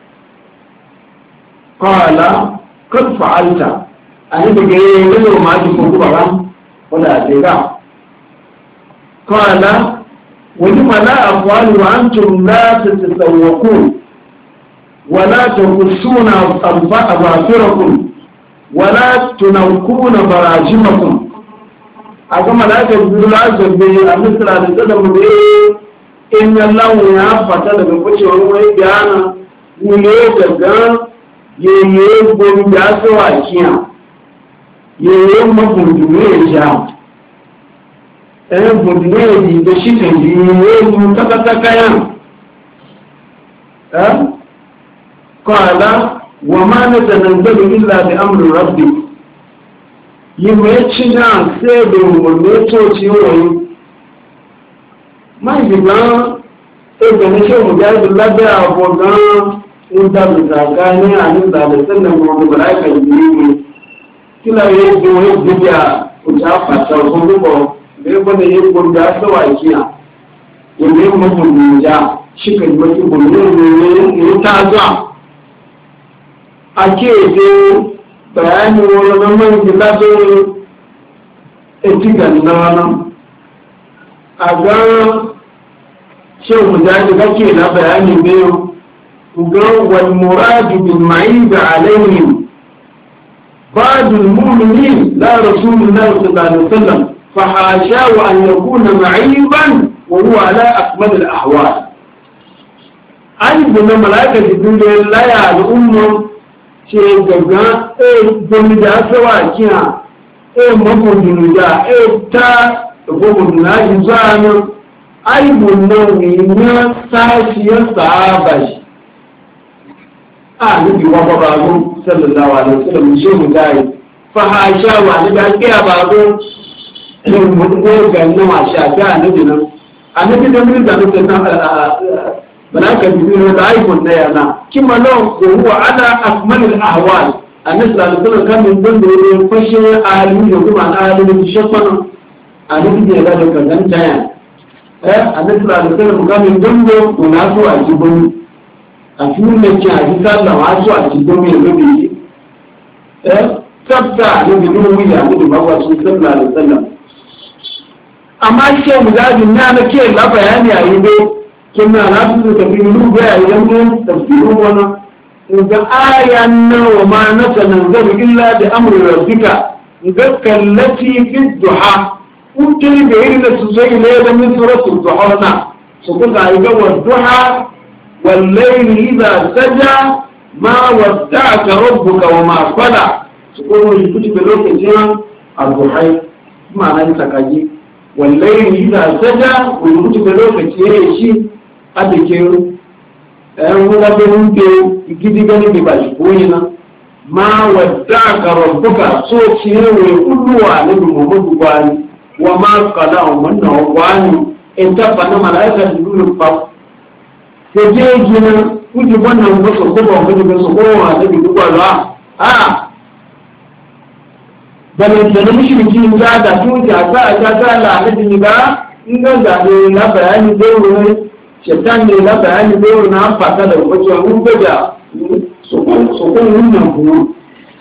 kala kan fa'alta a yi daga yi yanzu ma ji bugu ba ولا أدراء قال ولم لا أفعل وأنتم لا تتسوقون ولا تقصون أظافركم ولا تنوكون براجمكم أكما لا تقول العزب بمثل هذا الزدم إن الله يعفتل بفتش وهو يبيانا وليدك ييبون بياسوا أكيان yayin mabundume ya sha ɗayan bundume ya yi da shi kan yi yayin takataka yan kawala wa ma na tananzalu illa bi amri rabbi yi mai cina sai da umarni toci wani mai gina ɗaya na shi mu jari da labiya abokan inda da zagani a nan da da sannan wani baraka yi ne kila ye do ye biya o ta fata ko ko be ko ne ye ko da so wa kiya ye ne mo ko ni ja shi kan wata gwamnati ne ta zuwa a ke da bayani wani na man gida zo etikan na wani a ga shan mujahidi kake na bayani biyu ga wal muradu bil ma'id alaihim بعض المؤمنين لا رسول الله صلى الله عليه وسلم فحاشاه أن يكون معيبا وهو على أكمل الأحوال أيضا ملائكة الدنيا لا يعلمون شيء جدا إيه جميدا سوا كيا إيه مفهوم جدا إيه تا مفهوم جدا أيضا نوعين ساشيا صعبة a nufi wa babu sallallahu alaihi wasallam shi mu dai fa haisha wa ni da kiya babu ne mu ko ga nan ma sha ga annabi nan annabi da mun da nan da malaka biyu da aikon da yana kima law ko huwa ala akmal al ahwal annabi sallallahu alaihi wasallam kan mun da ne fashe alim da kuma alim shafan annabi da ga da kan taya eh annabi sallallahu alaihi wasallam kan mun da ko na so a jibin a cikin da ke a bisa da wasu a cikin mai rabe shi eh tsabta ne da nuna wuya ne da bawa sun sallah da sallah amma shi mu zabi na na ke la bayani a yi dai kinna na su da bin ruba ya yi mun tafsirin wannan in ga ayan nan wa ma natanzalu illa bi amri rabbika ga kallati fi duha kunti da irin da su zai ne da min suratul duha na su kuka yi ga duha والليل إذا سجى ما ودعك ربك وما قلى سكون الكتب لوك جنا الضحى معنى سكاجي والليل إذا سجى والكتب لوك جيشي أدكير أنا بقول كذي كذي بباش بوينا ما ودعك ربك صوتي ويقولوا على محمد وعلي وما قلى ومنه وعلي انت فانا ملائكة يقولوا فاف ko je gina kuji wannan ba su ko ba kuji ba su ko wa da duk ba a bane da mushriki da da tuja ta ta ta la da ni ba in ga da ne na bayani da wani shaitan ne na bayani da wani na fata da wato mun ga da su ko su ko wannan ku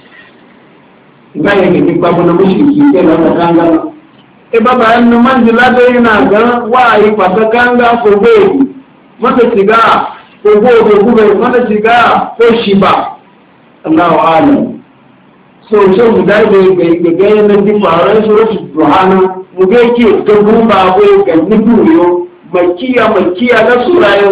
ga yake duk ba na mushriki ke na kanga e ba bayan nan manzila da yana ga wa yi fata kanga ko bai mata shiga ko gobe gube mata shiga ko shi ba Allahu alam so so mu dai da ga ga yana di faran suratu duhana mu ga ke to gumba ko ga nibuyo makiya makiya da surayo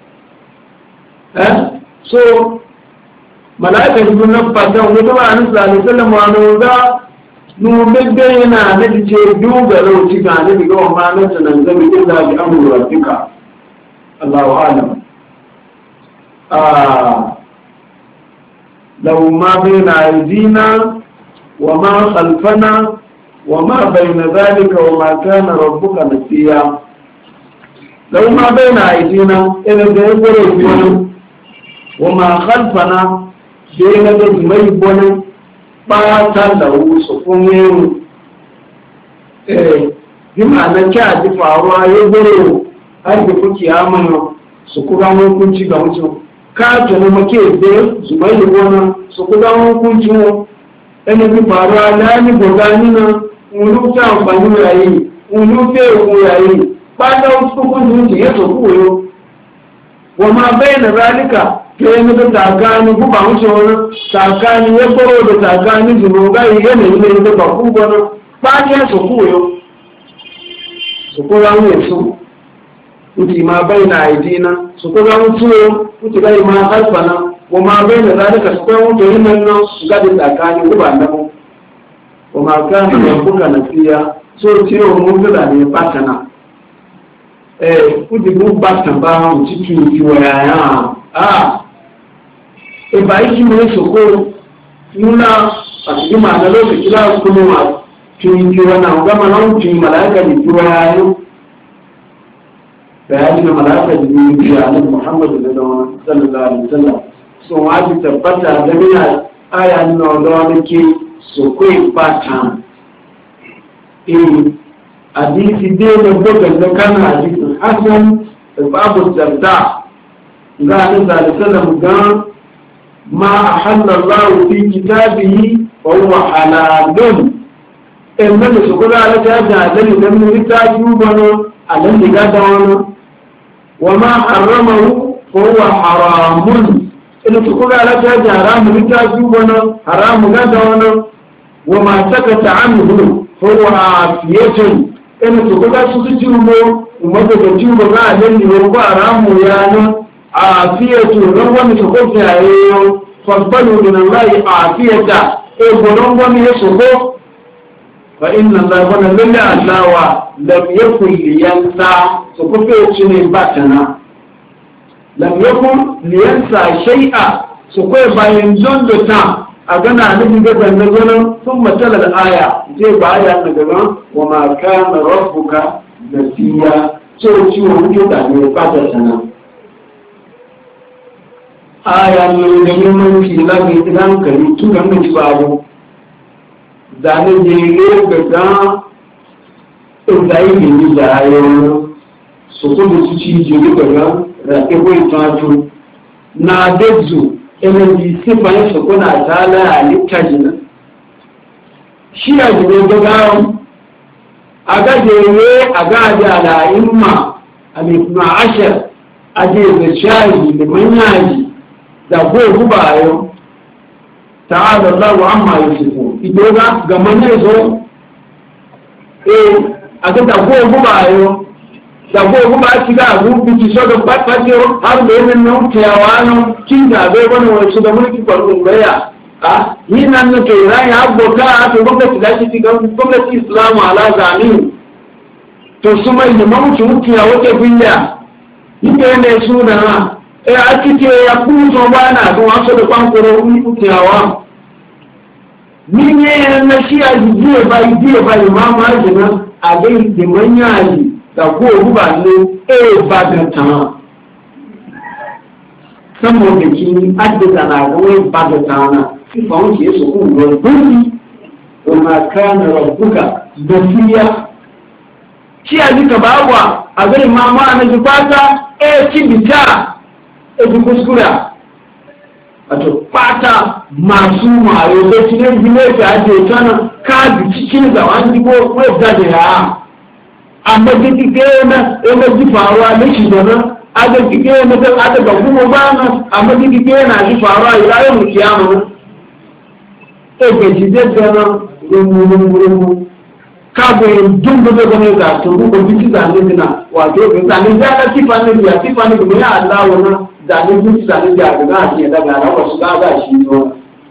eh so malaika ibn nafata wa da an sallallahu alaihi wasallam wa da nu bebe yana da ce duba lauci ga ne ga ma na sanan da bi da bi amru rabbika الله أعلم آه لو ما بين أيدينا وما خلفنا وما بين ذلك وما كان ربك نسيا لو ما بين أيدينا إذا بيقولوا وما خلفنا بين ذلك باتا له سكون إيه بمعنى كاد فاروا يقولوا har da kuke amana su kuma hukunci ga mutum ka tana make da zubai gona su kuma hukunci mu ɗan yi faruwa na ni gogani na ulu ta amfani yayi ulu fe ku yayi ba da hukunci ya so koyo wa ma bayna zalika ke ne da takani ku ba wuce wani takani ya baro da takani zuwa ga yi ne ne da ba ku gona ba ya so koyo su kuma ne su kuti ma bai na aidina su kuma mutuwo kuti bai ma harfana wa ma bai na zalika su kuma mutu yin nan su gadi tsakani guba na mu wa ma kana da kuka na fiya so ciwo mun gada ne batana eh kuti bu batan ba mu cikin kiwa yaya a e ba yi mu so ko nuna a cikin ma na lokaci la kuma ma cikin kiwa na ga mana cikin malaika ne kiwa yaya bayanin malaka jibril ya annabi Muhammad sallallahu alaihi wasallam so waji tabbata da mina aya no do nake so kai fata eh hadisi dai da dogon da kana hadisi hasan babu zarta ga ni zalisalam ga ma ahalla Allah fi kitabihi wa huwa halalun in da su kula da ta da dalil da mun ta jubano alan diga da wani wa ma haramahu fa huwa haramun in su kula da ta da haramun ta jubano haramu ga da wani wa ma sakata anhu fa huwa afiyatun in su kula su su jubo umma da jubo ga alan ne ko haramu ya nan afiyatu ran wani su ko ta yayo fasbalu min Allah afiyata e gonon wani ya soko fa inna Allah wana lalla allawa lam yakun liyansa so ko fe cine batana lam yakun liyansa shay'a so ko bayan jondo ta agana nabi ga dan gonon sun matala aya je ba aya na gaba wa ma kana rabbuka nasiya so ciwo muke da ne batana aya ne da yimmanci labi idan kari tuga mun babu zane jere gaga ɗauzayi da yi da ayon su kudu su ci jere gaga rake kwai tato na dezu energy sifayin su kuna tala a littaji shi a jere gaga a ga jere a ga da ala'imma a mai ashir a jere shayi da manyaji da gobe ba yau ta'ala Allah amma yusifu idoga ga manne zo eh aga da go go bayo da go go ba ci ga ru bi so da patio har da men no tiyawano kin da be wani wani su da mulki farko baya a ni nan ne ke ran ya boka to gwamnati da shi ga gwamnati islamu ala zamin to su mai da mamuci mutiya wata biya ni ne su da e akite ya kuzo bana don wasu da kwankoro mutiyawa ninye na shi a jiye ba jiye ba imamu ajina a dai da manyayi da ko ruba ne e ba da ta saboda kin addata na ga wai ba da ta na sifa wuce su ku ga duri wa ma kana rabbuka basiya shi a duka bawa a ga imamu ana ji fata e kibita e ji kuskura wato fata masu mayo sai cikin gine ta ake tana kaji cikin zaman jibo wai da ya amma kike na ina ji faruwa da shi da nan aga kike na da aka ga kuma ba na amma kike na ji faruwa ila yau kiyama na e ga ji da nan rumu rumu ka ga dun da ga ne ga to ko biki da ne na wato ga ne da la tifa ne ya tifa ne ga ya Allah wannan zane duk zane da ga ke daga na wasu gaga shi zo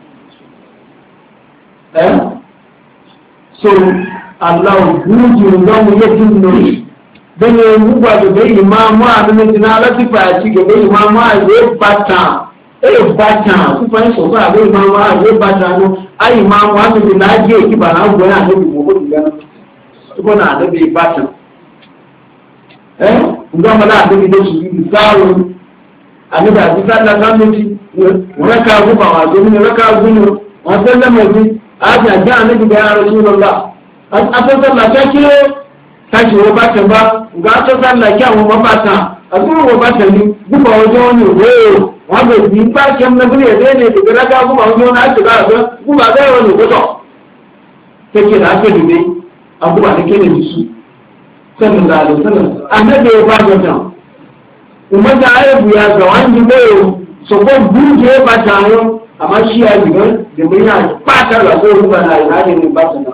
eh so Allah gudu da mu yake nuni dan ne mu ba da bai imamu a nan dina latifa ci ga bai imamu a zai bata eh bata ku fa so ba bai imamu a zai bata no ai imamu a da na je ki ba na go na da mu ko diga ko na da bai bata eh ngama na da da shi sawo ani da bi sallah sanuti raka guba wa domin raka gunu wa sallama ji aja ga annabi da rasulullah an ata sallah ta ke ta ce wa bata ba ga ta sallah kya wa bata azuru wa bata ni guba wajen wani wo wa ga bi ba kyan na gure da ne da raka guba wajen wani aka ga ga guba ga wani goto take da aka dube a guba da ke da su sallallahu alaihi wasallam annabi ya ba ta umata aibu ya ga wani bayo so ko buje ba tayo amma shi ya diga da mun ya fata la ko ruba na ina ne ba ta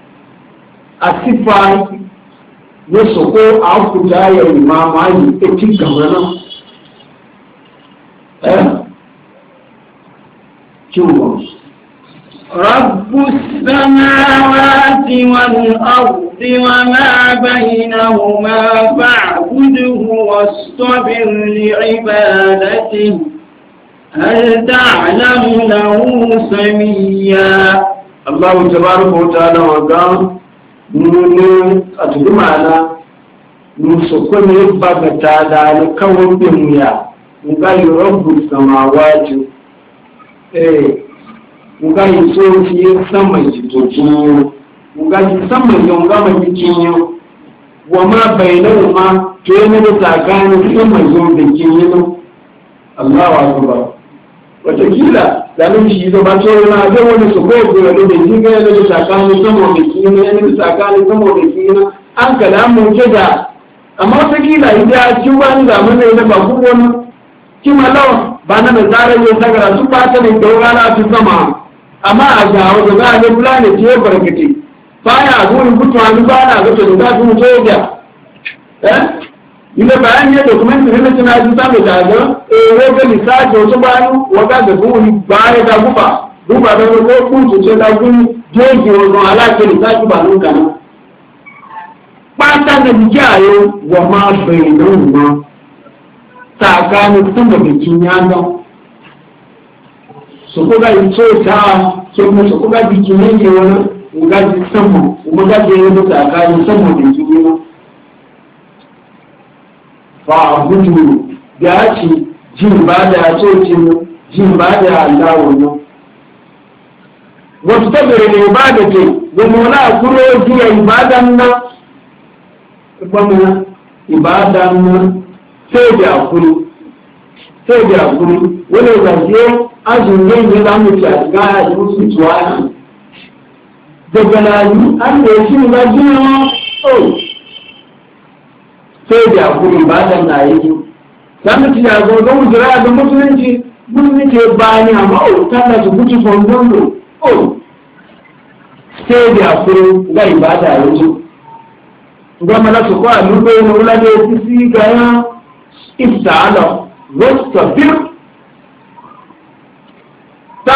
asifa ne so ko a ku da ya imama ni e ti gamana eh ciwo رب السماوات والأرض وما بينهما فاعبده واصطبر لعبادته هل تعلم له سميا الله تبارك وتعالى وقال نوني أتجمعنا نسكن يبقى تعالى لكون بمياه نقال رب السماوات إيه nga yi so fi sama jitokin nga yi sama yau gama jikin yau wa ma bayanan ma to yana da tsakanin sama zo da ke yi Allahu akbar watakila zanen shi da ba to yana da wani su ko da da ji ga da tsakanin sama da ke yi yana da tsakanin sama da ke yi an kalamu ke da amma watakila idan ci wani zamanin da ba ku wani kima lawa ba na da zarar yin sagara su ba ta ne daurara su sama amma a ga wata za a ga planet ya barkate baya a gurin mutuwa ni ba na ga to da za su mutu ya eh ile bayan ya dokumenti ne tana ji ta da ga eh roga lissafi wasu bayan waga da guri baya da guba guba da ko kuntu ce da guri jeji wajen alaƙa lissafi ba nun kana pátá níbi jẹ́ àyè wọ́n máa bẹ̀rẹ̀ lóhùn náà tààkà ní túnbọ̀ bìkì ní àná sọ̀kọ́gá yìí tó dáa tó mú sọ̀kọ́gá bìkì ní ìyẹn wọn ńgá di sánmọ̀ ọmọdé yẹn ló tààkà ní sánmọ̀ bìkì ní wọn. fa àbújù bí a ti jí ìbáda tó ti mú jí ìbáda aláwọ̀ náà. wọ́n ti tẹ́bẹ̀rẹ̀ ní ìbáda tó gbọmọ náà kúrò jí ìbáda náà. Gbọ́mọ̀ ìbáadá mọ́ fèèdè àkúrú fèèdè àkúrú wọ́n lè gbàgbé ájùmọ́ ìyẹ́ lámùtì àtìgá àjùmọ́ sí tùwárì gbẹ̀gbẹ̀láyú àti èsì ìgbàjú wọn ó fèèdè àkúrú ìbáadá náà yìí lámùtì àgbọ̀n tó ń jẹ́rọ àgbọ̀n mọ́túnlẹ́jì mọ́túnlẹ́jì bá ní àmọ́ ò tánà tó kú ti fọ́ndọ́ndọ̀ ó fèèdè àkúrú gbá ìbáadá yìí gama na su kwa nube na wulade sisi gaya ista'ala wastabir ta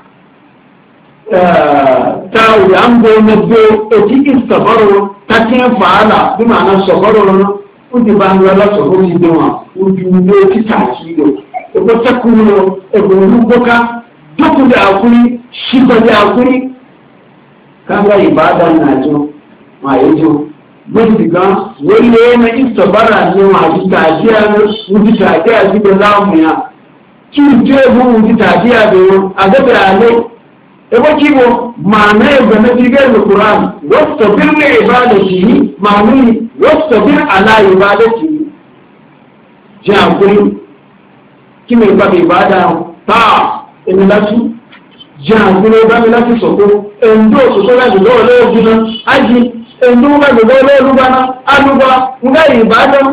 ta yambo na do eti istabaro ta kin fa'ala bi ma'ana sabaro na udi bangwa la so ri dewa udi ndo ti ta ki do e ko takuno e ko ruboka doku da akuri shi ba da akuri kanga ibada na jo ma yejo Gbẹ́sìgá wọ́n lé na ìsọ̀bára ní wọn àti tàbí àti tàbí àti ìgbẹ̀láàmù ya. Kí n jẹ́ ẹgbùn ti tàbí àbẹ̀wò àgẹ́bẹ̀ àlẹ́. Ẹgbẹ́ kí wọ́n máa náà ẹgbẹ̀ náà ti gẹ́rù Kùrán, wọ́n sọ̀bír ní ìbádẹ̀ sí yí, máa ní wọ́n sọ̀bír àlá ìbádẹ̀ sí yí. Jẹ́ àkúrí, kí mi gbàgbé ìbádà táà ẹni látú. Jẹ́ àkúrí bá mi láti sọ̀kó, ẹ̀ndó òṣìṣẹ́ láti lọ́wọ́ lọ́wọ́ ẹ̀ndú mẹ́gbẹ̀gbẹ̀ olóòrùgbáná alúgbà ń gáyì ìbádán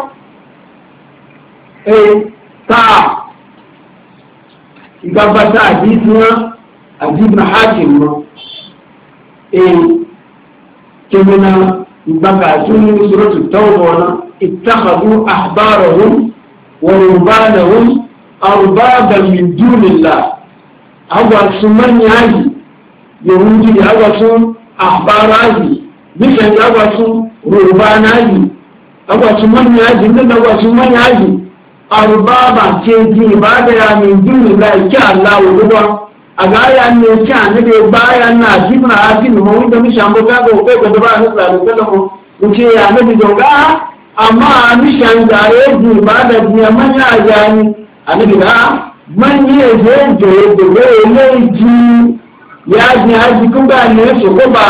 ẹ̀ táà ìgbàgbàtà àdíjúwọ́n àdíjúwọ́n hajjìm mọ́ ẹ̀ kẹmìnà ìgbàgbà àtúnú ìṣòròtù tọ́wọ́n ìtàkàdú àbárọ̀hún wọ̀rùbánahún àrùbáàbàn min dúnillah agwàtún mọ́nyáyì yòrùn agwàtún àbáráyì nífẹ̀ẹ́ ní agbàtún ròrùbá náà yìí agbàtún mọ́ni ájì nígbà agbàtún mọ́ni ájì àrùbáàbà tí ó di ìbádẹ́ra mi dúró láì kí àlá òwúwá àgáyà ní ẹkí àníbi báyà náà jíbìnà ájì nìmọ̀ wíńdó ní ṣàmbókágbò òkè ìgbẹ̀dọ̀bá nígbà lọ́pẹ́lọpọ̀ òkè àníbi jọ̀gá àmọ́ àmìṣà ń gbà éjì ìbádẹ́ di ẹmọ́ni àjà ni àníbi náà mọ́ni èdè èdè èdè eléjì yájì ájì kúgbà ní ṣòkóbà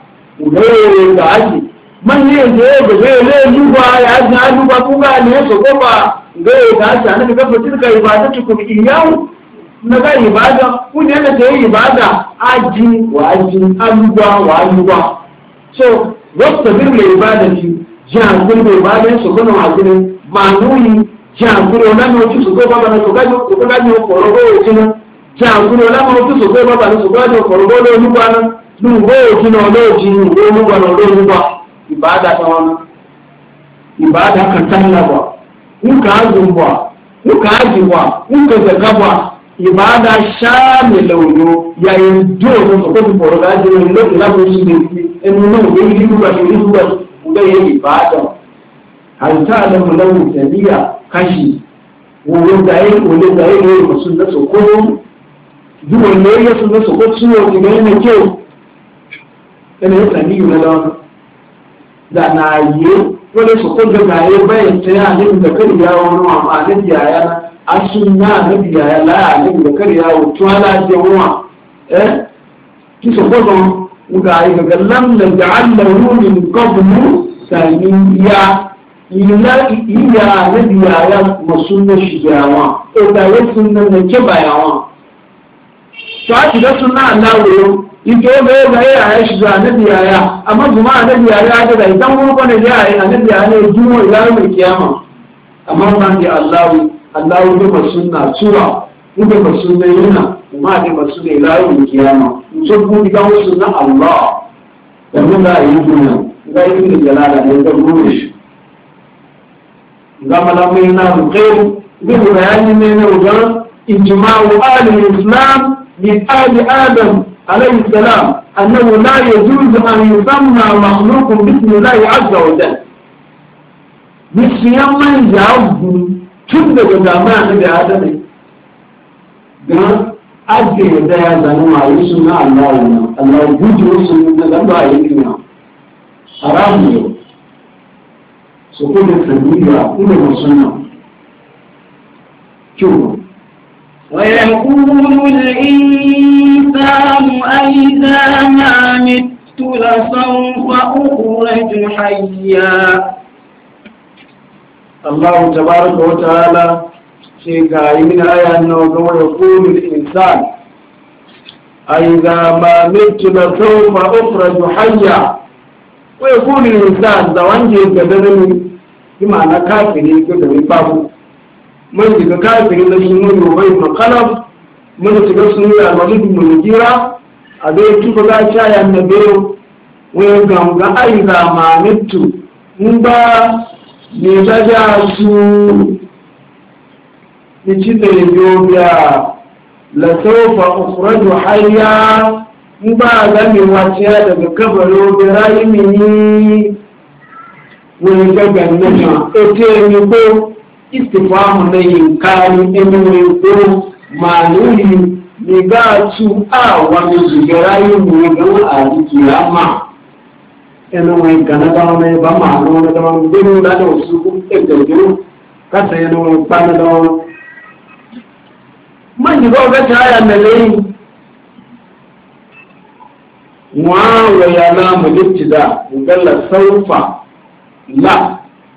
ìwé gàájì mọ́nyé ìdè ògbègbè ilé ìlúgbà yájá alúgbà fúgbà ní ẹ̀sọ̀ gbọ́gbà ìwé gàájì àníbi gẹ́fẹ́ tí ká ìbádá tukùn ìyáwó nígbà ìbádá fún ní ẹ̀nà ìbádá ájí wà ájí alúgbà wà alúgbà so wọ́n tẹ̀bí lè ìbádá ti jẹ́ àgbélé ìbádá ẹ̀sọ̀ gbọ́nà àgbélé màánúyì jẹ́ àgbélé ọlọ́nà ojú sọ̀gbọ́ bàbá ní sọ̀gájú ọ̀pọ̀lọpọ̀ òjìnà jẹ́ àgbélé ọlọ́nà ojú sọ̀gbọ́ bàbá ní sọ̀gájú ọ̀pọ̀lọpọ̀ olúgbà náà lúgbó òjìnà olóòjì ìwé olúgbà náà olóòjúgbà ìbáadà tàwọn ìbáadà kàtàlàwà nǹkà azùnbà nǹkà azùnbà nǹkà zẹ̀gábà ìbáadà sáàmìlẹ̀ òyò yayin dóòrùn sọ̀kọ́ ti pọ̀rọ̀ láti rẹ̀ lókè lábòsí lè fi ẹnu náà wé ní lúgbà tó ní lúgbà tó yẹ ìbáadà àìsá àlẹ́mọ̀lẹ́wò tẹ̀líyà káṣì wòlé gbáyé wòlé gbáyé lórí ìmọ̀sùn lẹ́sọ̀kọ́ dúwọ̀ lé yẹ́sùn lẹ́sọ̀kọ́ tí ó ti gẹ́gẹ́ ní kéwù ẹni ó tẹ̀lé ìwé lọ́nà dànà ayé wọ́n lè sọ̀kọ́ gbẹ̀gbẹ̀ ayé bẹ́ẹ̀ tẹ́ àlébì zakari ya wọn wọn àlébì àyà na asúnná àlébì àyà láyà àlébì zakari ya wọn tún aláàjẹ wọn ẹ́ kí sọ̀kọ́ lọ nga ayé gẹ̀gẹ̀ lámlẹ̀ gàálẹ̀ rúni gọ́ọ̀bùnú sàní ya ila iya nabi ya masunna shigawa o da ya sunna ne ke bayawa to a da sunna Allah wo ike ga ga ya shiga nabi ya amma kuma nabi ya ga da idan mun ko ne ya nabi ya ne jumo ila mai kiyama amma ban da Allah Allah ne masunna sura ne masunna yana kuma da masunna ila mai kiyama so ku diga sunna Allah da mun ga yi duniya ga yi da jalala ne da ruwa shi gama lamai na bukairu bin bayani ne na wajen ijma'u alil islam min ali adam alayhi salam annahu la yajuzu an yusamma makhluqun bismillahi azza wa jalla bismiyan man jabu tun daga zamanin da adam ga ake da ya zanu ma yi suna Allah ne Allah gudu su da zan ba yi kina haram ne سكون التنبيه كل مصنع شوفوا ويقول الإنسان أئذا ما مت لسوف أخرج حيا الله تبارك وتعالى في قائم آية أنه يقول الإنسان أئذا ما مت لسوف أخرج حيا ويقول الإنسان زوانجي يقدرني بما أنا كافر يقدر يبابه من يقدر كافر يقدر يبابه مقلب من يقدر سنوي الوليد بن المغيرة أبي كيف قال شايا النبي ويقام أئذا ما مت مبا يتجاسو يجد يوبيا لسوف أخرج حيا in ba gami waciya daga kabaro da rayu mini wani gagan nama ete ne ko istifamu na yin kari emewe ko maluri ne ga su a wani zuga rayu ne ga a jiki amma ina wani gana da wani ba ma nuna da wani gudu da da wasu kuma ƙirƙiru kasa yana wani kwana da wani man yi ba ga ta haya na layi wa ya lamu littida galla saufa la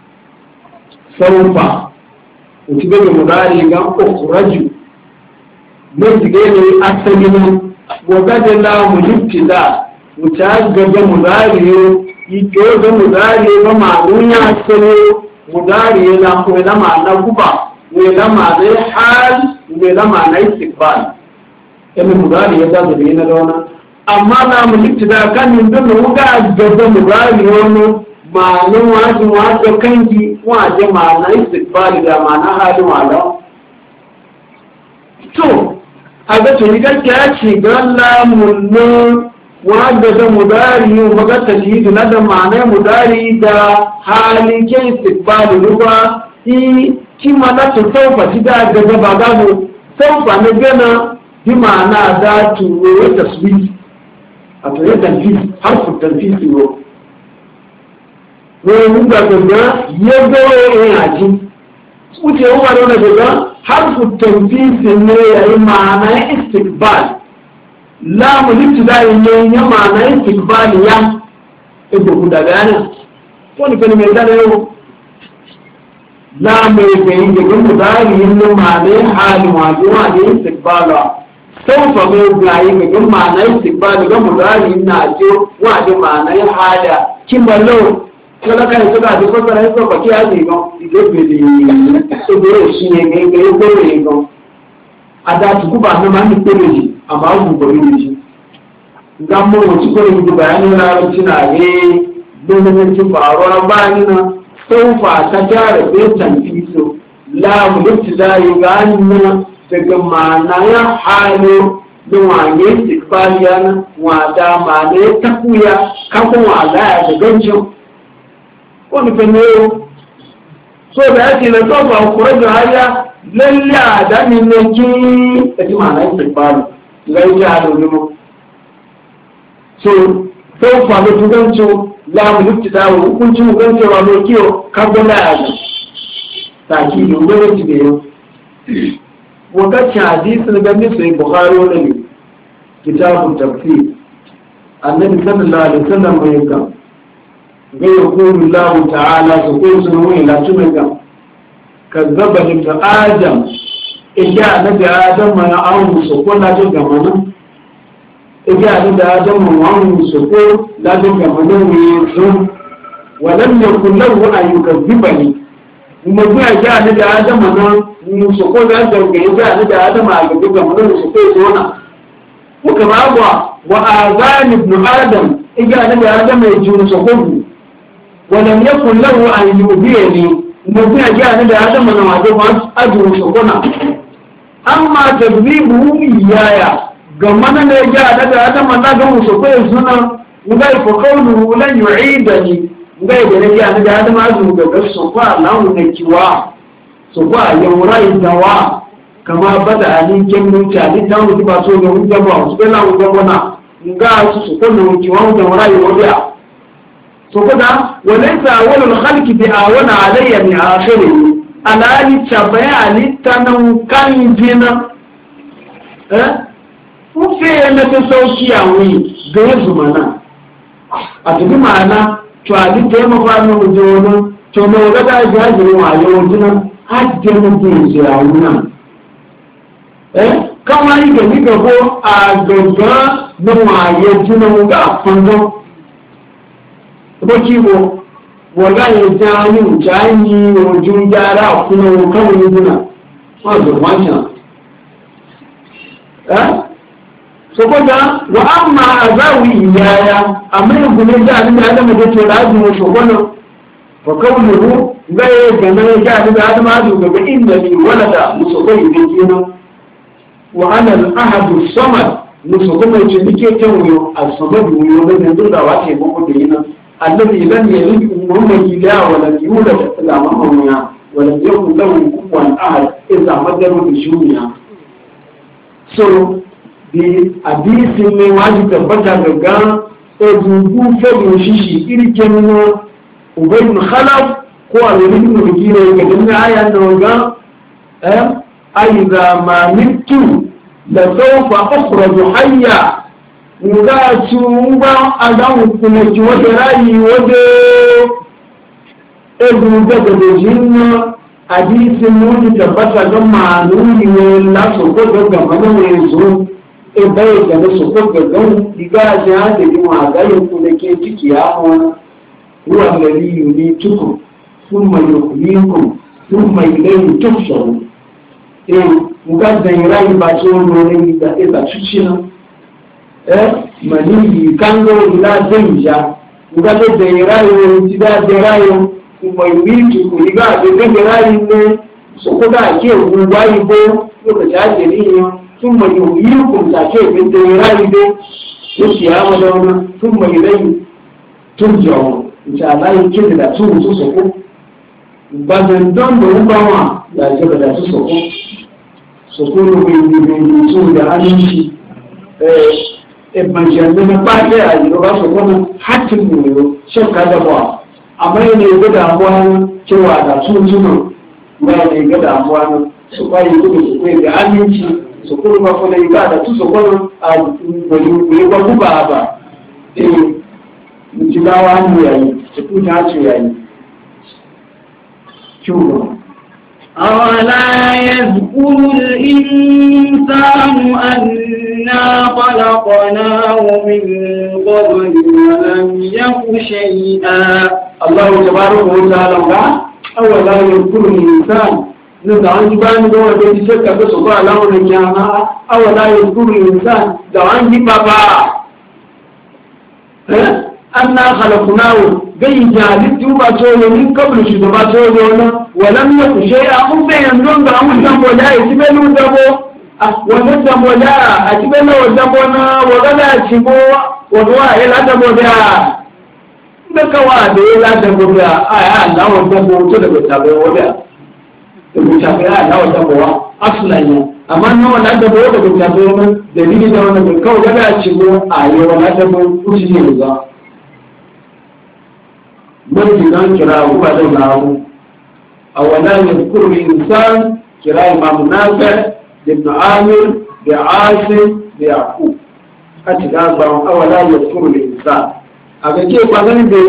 saufa wuce daga mudari ga ukhraju mun dige ne asali ne wa gada lamu littida wuce gaba mudari yi ke ga mudari ba ma dunya asali mudari la ko la ma na kuba ne la ma dai hal ne la ma na istiqbal kuma mudari ya da ne na dona amma na mu littida kan yin don mu ga gaba mu bari wani malum wajen wajen kanki waje ma'ana istiqbali da ma'ana halin wala to a ga tuni kake ya ce ga lamun ne wanda da mudari maga tajidu na da ma'ana mudari da halin ke istiqbali ruwa i kima na to saufa ti da gaba ba gabo saufa na gana bi ma'ana da tuwo tasbih a to ya tanfis harfu tanfis ne wani da gaga ya gawo in yaji wuce yawa da wani gaga harfu tanfis ne ya yi ma'ana istiqbal lamu littidai ne ya ma'ana istiqbal ya ibu ku da bayanin wani kan mai zara yau lamu ya gayi daga mudari yin ma'ana halin wajen wajen istiqbala سوف نقول لك معنى استقبال مضارع ناجو وعد معنى حاجة كما لو كلا كان يسوع يسوع يسوع بكي هذه يوم يجيب لي سبورة شيء يجيب لي سبورة يوم ada tukuba na mani pereji ama ubu pereji ngambo chikore ndi bayani na china ye dono ti faro bani na sofa tajare be tanfiso la multidai ganna daga ma'ana ya halo da wane istikbaliya na wada ma'ana ya takuya kakon wada ya da gancin wani fenero so da yake na tsofa kuwa da haya lalle a dami na ki da ji ma'ana istikbali zai ji halo nemo so tsofa da tugancin lamu lufti da wa hukuncin hukuncewa mai kiyo kakon da ya da taki domin da yau wakati hadisi na gani sai bukhari wani kitabun tafsir annabi sallallahu alaihi wasallam mai kan ga yaqulu Allah ta'ala su ko sun wani la tumaga kazzaba ibn adam ija na da adam mana an su ko la to gamana ija na da adam mana su ko la to gamana ne zo walam yakul lahu an yukazzibani kuma ya ja na da adam mana su ko da da ga ja na da adam a ga gamana su ko zo na muka ba wa azan ibn adam ija na da adam ya ji su ko ولم يكن له أن يؤذيني مبيع جاء ندى آدم أنا معجب أجر شكونا أما تكذيبه إيايا قمنا جاء ندى آدم أنا قم شكونا سنة مغاي فقوله لن يعيدني مغاي جاء ندى آدم أجر شكونا له نكوا شكونا يوراي الدواء كما بدأ لي كم نتالي تاو تباسو يوم جبوا سبلا وجبونا مغاي شكونا نكوا وراي وراي saboda walaysa awwalul khalqi bi awana alayya min akhirih alali tabaya alitanan kan jina eh mu fe na ta sauki awi ga zumana a tabi mana to ali te ma fa no jono to no ga da jaji wa yo jina hajje mu ji jirawuna eh kama yi ga ni ga ko a gaga no wa yo jina mu ga fando baki wo waga ya jani jani wajun jara kuma kawai duna wato wancan eh so koda wa amma azawi yaya amma gune da ni da Adam da to da mu so kono fa kawluhu gai ga nan ga da Adam azu ga inda ni walada musobai da kenan wa ana al-ahad as-samad musobai ce nike tawo as-samad yo da da wace mu da yana الذي لم يلد أمه لا ولم يولد إلا مهميا ولم يكن له كفوا أحد إذا مدروا بشؤونها. So the hadith ne waji tabbata daga egungu fego shishi iri kenan Ubay ibn Khalaf ko Al-Walid ibn Mughira ga dinna aya da waga eh aiza ma mitu la sawfa ukhraju hayya nga chumba adamu kuna chiwote rai wote ebu gaga de jinna hadisi mudi tabata ga manuni ne la soko ga mana ne zo e bai ga soko ga gan diga ja de kuma ga yin ku da ke ciki ya wani ruwa alladhi yunitukum thumma yuhyikum thumma ilayhi tuhsharun e nga da rai ba so ne da e ba chuchina eh mani kango ila zenja ugabe derayo tida derayo kumayitu kuiga de derayo ne sokoda ke uwai bo ko jaje ni thumma yuhyikum take de derayo de yake ya madana thumma ilai turja'u insha Allah yake da su su soko badan don da ubawa ya ce da su soko soko ne ne su da aminci eh ebanjiyar na ɓaɗe a yi ba su kuma hatin muro shan kada ba amma yi ne ga damuwa cewa da sun jima ba ne ga damuwa su ba yi gudu su kai da aminci su kuma ba kuma yi ba da su su kuma a wani ba ku ba ba eh mutilawa ne yayi su kuta ce yayi kyau أولا يذكر الإنسان أنا خلقناه من قبل ولم يك شيئا الله تبارك وتعالى أولا يذكر الإنسان نزعن جبان دوا بيتي شكا بسطاء لون الجامعة أولا يذكر الإنسان زعن جبابا أنا خلقناه gai jalitu ba tsoro min kablu shi da ba tsoro na walam yaku shay'a mun bayan don ga mun dan bola ya tibelu dabo wannan dan bola a tibelu dabo na wagala ci bo wadwa ya la dabo da da kawa da ya la dabo da ai Allah wa dabo to da tabe wada da mutabe Allah wa dabo aslan amma na wala dabo da tabe wannan dalili da wannan kawai ga ci bo ai wala dabo kuci ne ba mulkinan kira kuma da nawo awala yadhkuru al-insan kira imam nafi ibn amir bi asim bi yaqub ati ga ba awala yadhkuru al-insan aga ce ba gani be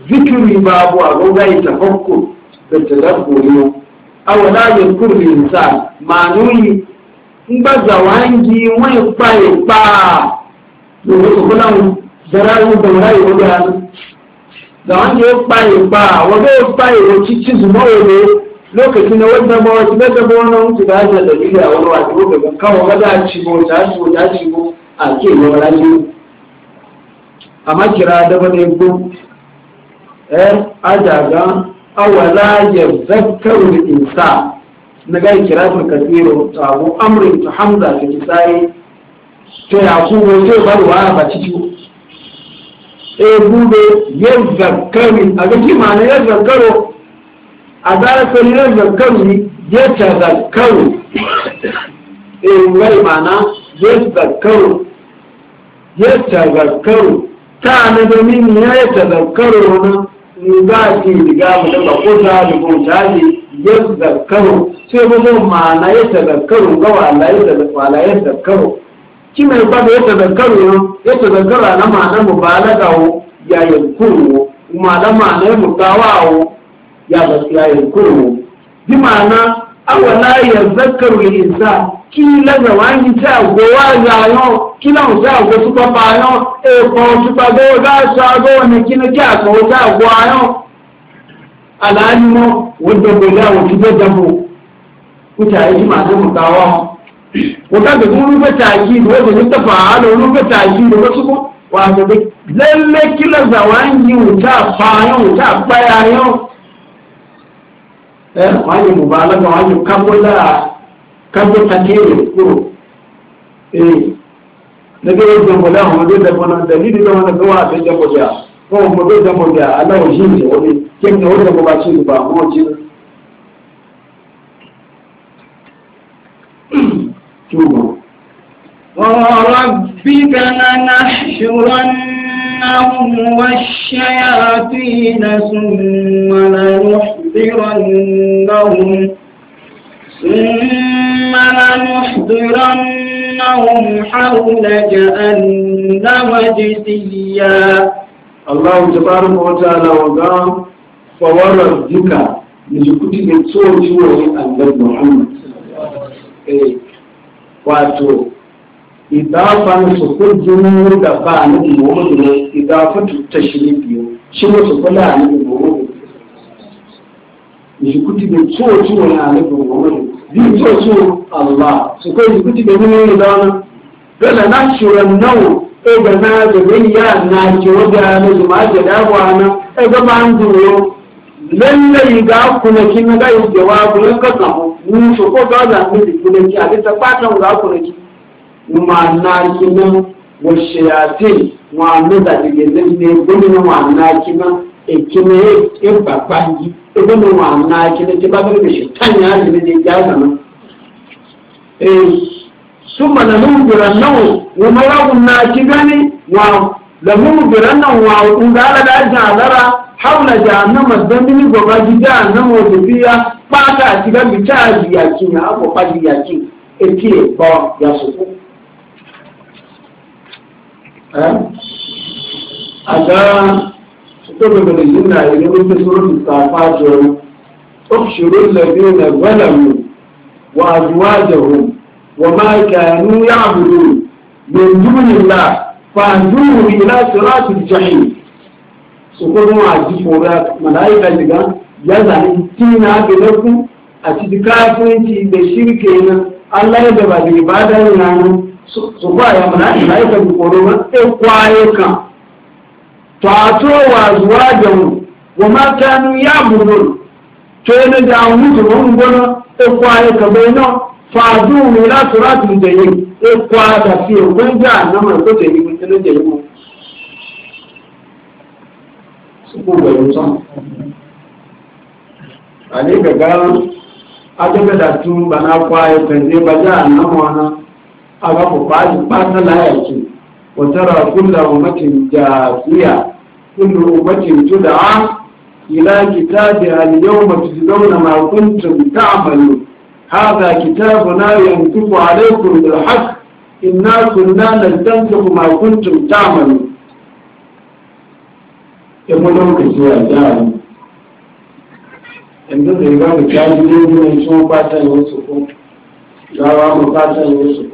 zikiri babu a gogayi tafakkur da tadabburi awala yadhkuru al-insan manuni in ba zawangi wai paye pa do ko kuna dararu da rai wanda zawangi paye pa wanda paye wo cici zuma ne lokacin da wanda ba wata da ba wannan su da da dalili a wani wato daga kawo ga ci go ta ci ta ci go a ke ne wala ji amma kira da bane go eh ajaga awala yadhakkaru al-insan na ga kirafin kasiro tabu amrin ta hamza ta kisai to ya ku wato barwa ba cici e bube yadhakkaru a ga kima ne yadhakkaru a zara sai yadhakkaru ya tadhakkaru e mai mana yadhakkaru ya tadhakkaru ta na domin ya tadhakkaru na ga ki diga mu da ko ta da ko ta ne yadhakkaru sai mu ma'ana ya tadhakkaru ga wala ya tadhakkaru wala ya tadhakkaru ki mai ba da ya tadhakkaru ya tadhakkaru na ma'ana mubalaga ya yankuru kuma da ma'ana mutawawo ya ba ya yankuru bi ma'ana awala yadhakkaru al-insan kila ga wani ta gowa yayo kila mu ta go su papa yo e ko su pa go ga sa go ne kina ja ko ta go ayo alanimo wanda go da wo tibe dabo kuta yi ma da mutawa wata da mun rubuta taki da wanda ta fa'ala rubuta taki da wasu ko wato da lalle kila za wani wuta fa yo wuta baya yo eh wani mubalaga wani kabola kabo takere ko eh daga yadda mu da mu da wannan dalili da wannan gawa da jabo da ko mu da jabo da Allah shi ne wani kin da wanda ba shi ba mu ci tuba وربك لنحشرنهم والشياطين ثم لنحضرنهم ثم لنحضرنهم حول جهنم جثيا الله تبارك وتعالى وقال فوربك لجكتي بتصور شوى النبي محمد wato idafan su kurjin da ba ni Muhammadu ne idafatu tashrifi shi ne su kula ni Muhammadu ni kuti be so so na ni Muhammadu bi so so Allah su kai kuti be ni da wannan dole na shuran nawo e ga na da ya na ki wada na jama'a da dawa na e ga ban duro lalle ga kuma kin ga yi jawabu ne ka samu mun so ko ga da ni kuma ki a ta fatan ga ku ne ma na kinan wa shayatin wa mu da dige ne gudu ma na kinan e kine e babangi e gudu ma na kinan ti babu da shi tan ya ne da ya zama eh summa la nunzira naw wa marawun na kigani wa la nunzira naw wa ungala da jazara haula jahannama dambini goba jahannama wa tafiya bata kiga bitaji yakin ya ko faji yakin etiye ba ya suku aga suko daga jinna ne mun suratul safat ubshirul ladina zalamu wa azwajuhum wa ma kanu ya'budun min dunillah fahduhu ila siratil jahim suko ma ji fora malaika diga ya zani tina bilaku a cikin kafinci da shirke nan Allah ya da ba da ibada nan su ba ya mana malaika bi koro ma sai kwaye kan to a to wa zuwa da mu wa ma kanu ya'budun to ne da mutu mun gona sai kwaye ka bai no fa du mi la suratul jahim sai kwa da fi kun ja na mai ko te ni mun tana da mu su ko ga yusa ale ga ga adaga da tun bana kwaye kan zai baja nan wana aga ku faɗi ɓata layaki wa tara kullu ummatin jafiya kullu ummatin tud'a ila kitabiha al-yawma tujzauna ma kuntum ta'malun hadha kitabuna yantiqu alaykum bil haqq inna kunna nastansikhu ma kuntum ta'malun ya kuma lokaci a jihar yanzu da riga da kaji ne ne sun fata yin su ko gawa mu fata yin su ko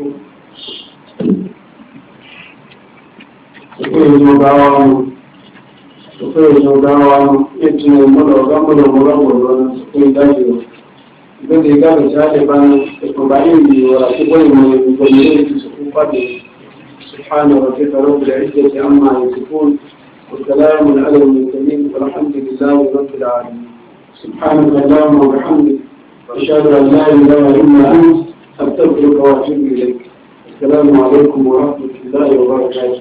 su ko yi zo gawa mu su ko yi zo gawa mu ya tuna mu da ga mu da mu da mu da su ko yi dajewa idan da riga da jihar ba da ko ba yin yi wa su ko yi mu ko yi su ko fata سبحان ربك رب العزة عما يصفون وسلام على المرسلين والحمد لله رب العالمين سبحانك اللهم وبحمدك وأشهد أن لا إله إلا أنت أستغفرك وأتوب إليك السلام عليكم ورحمة الله وبركاته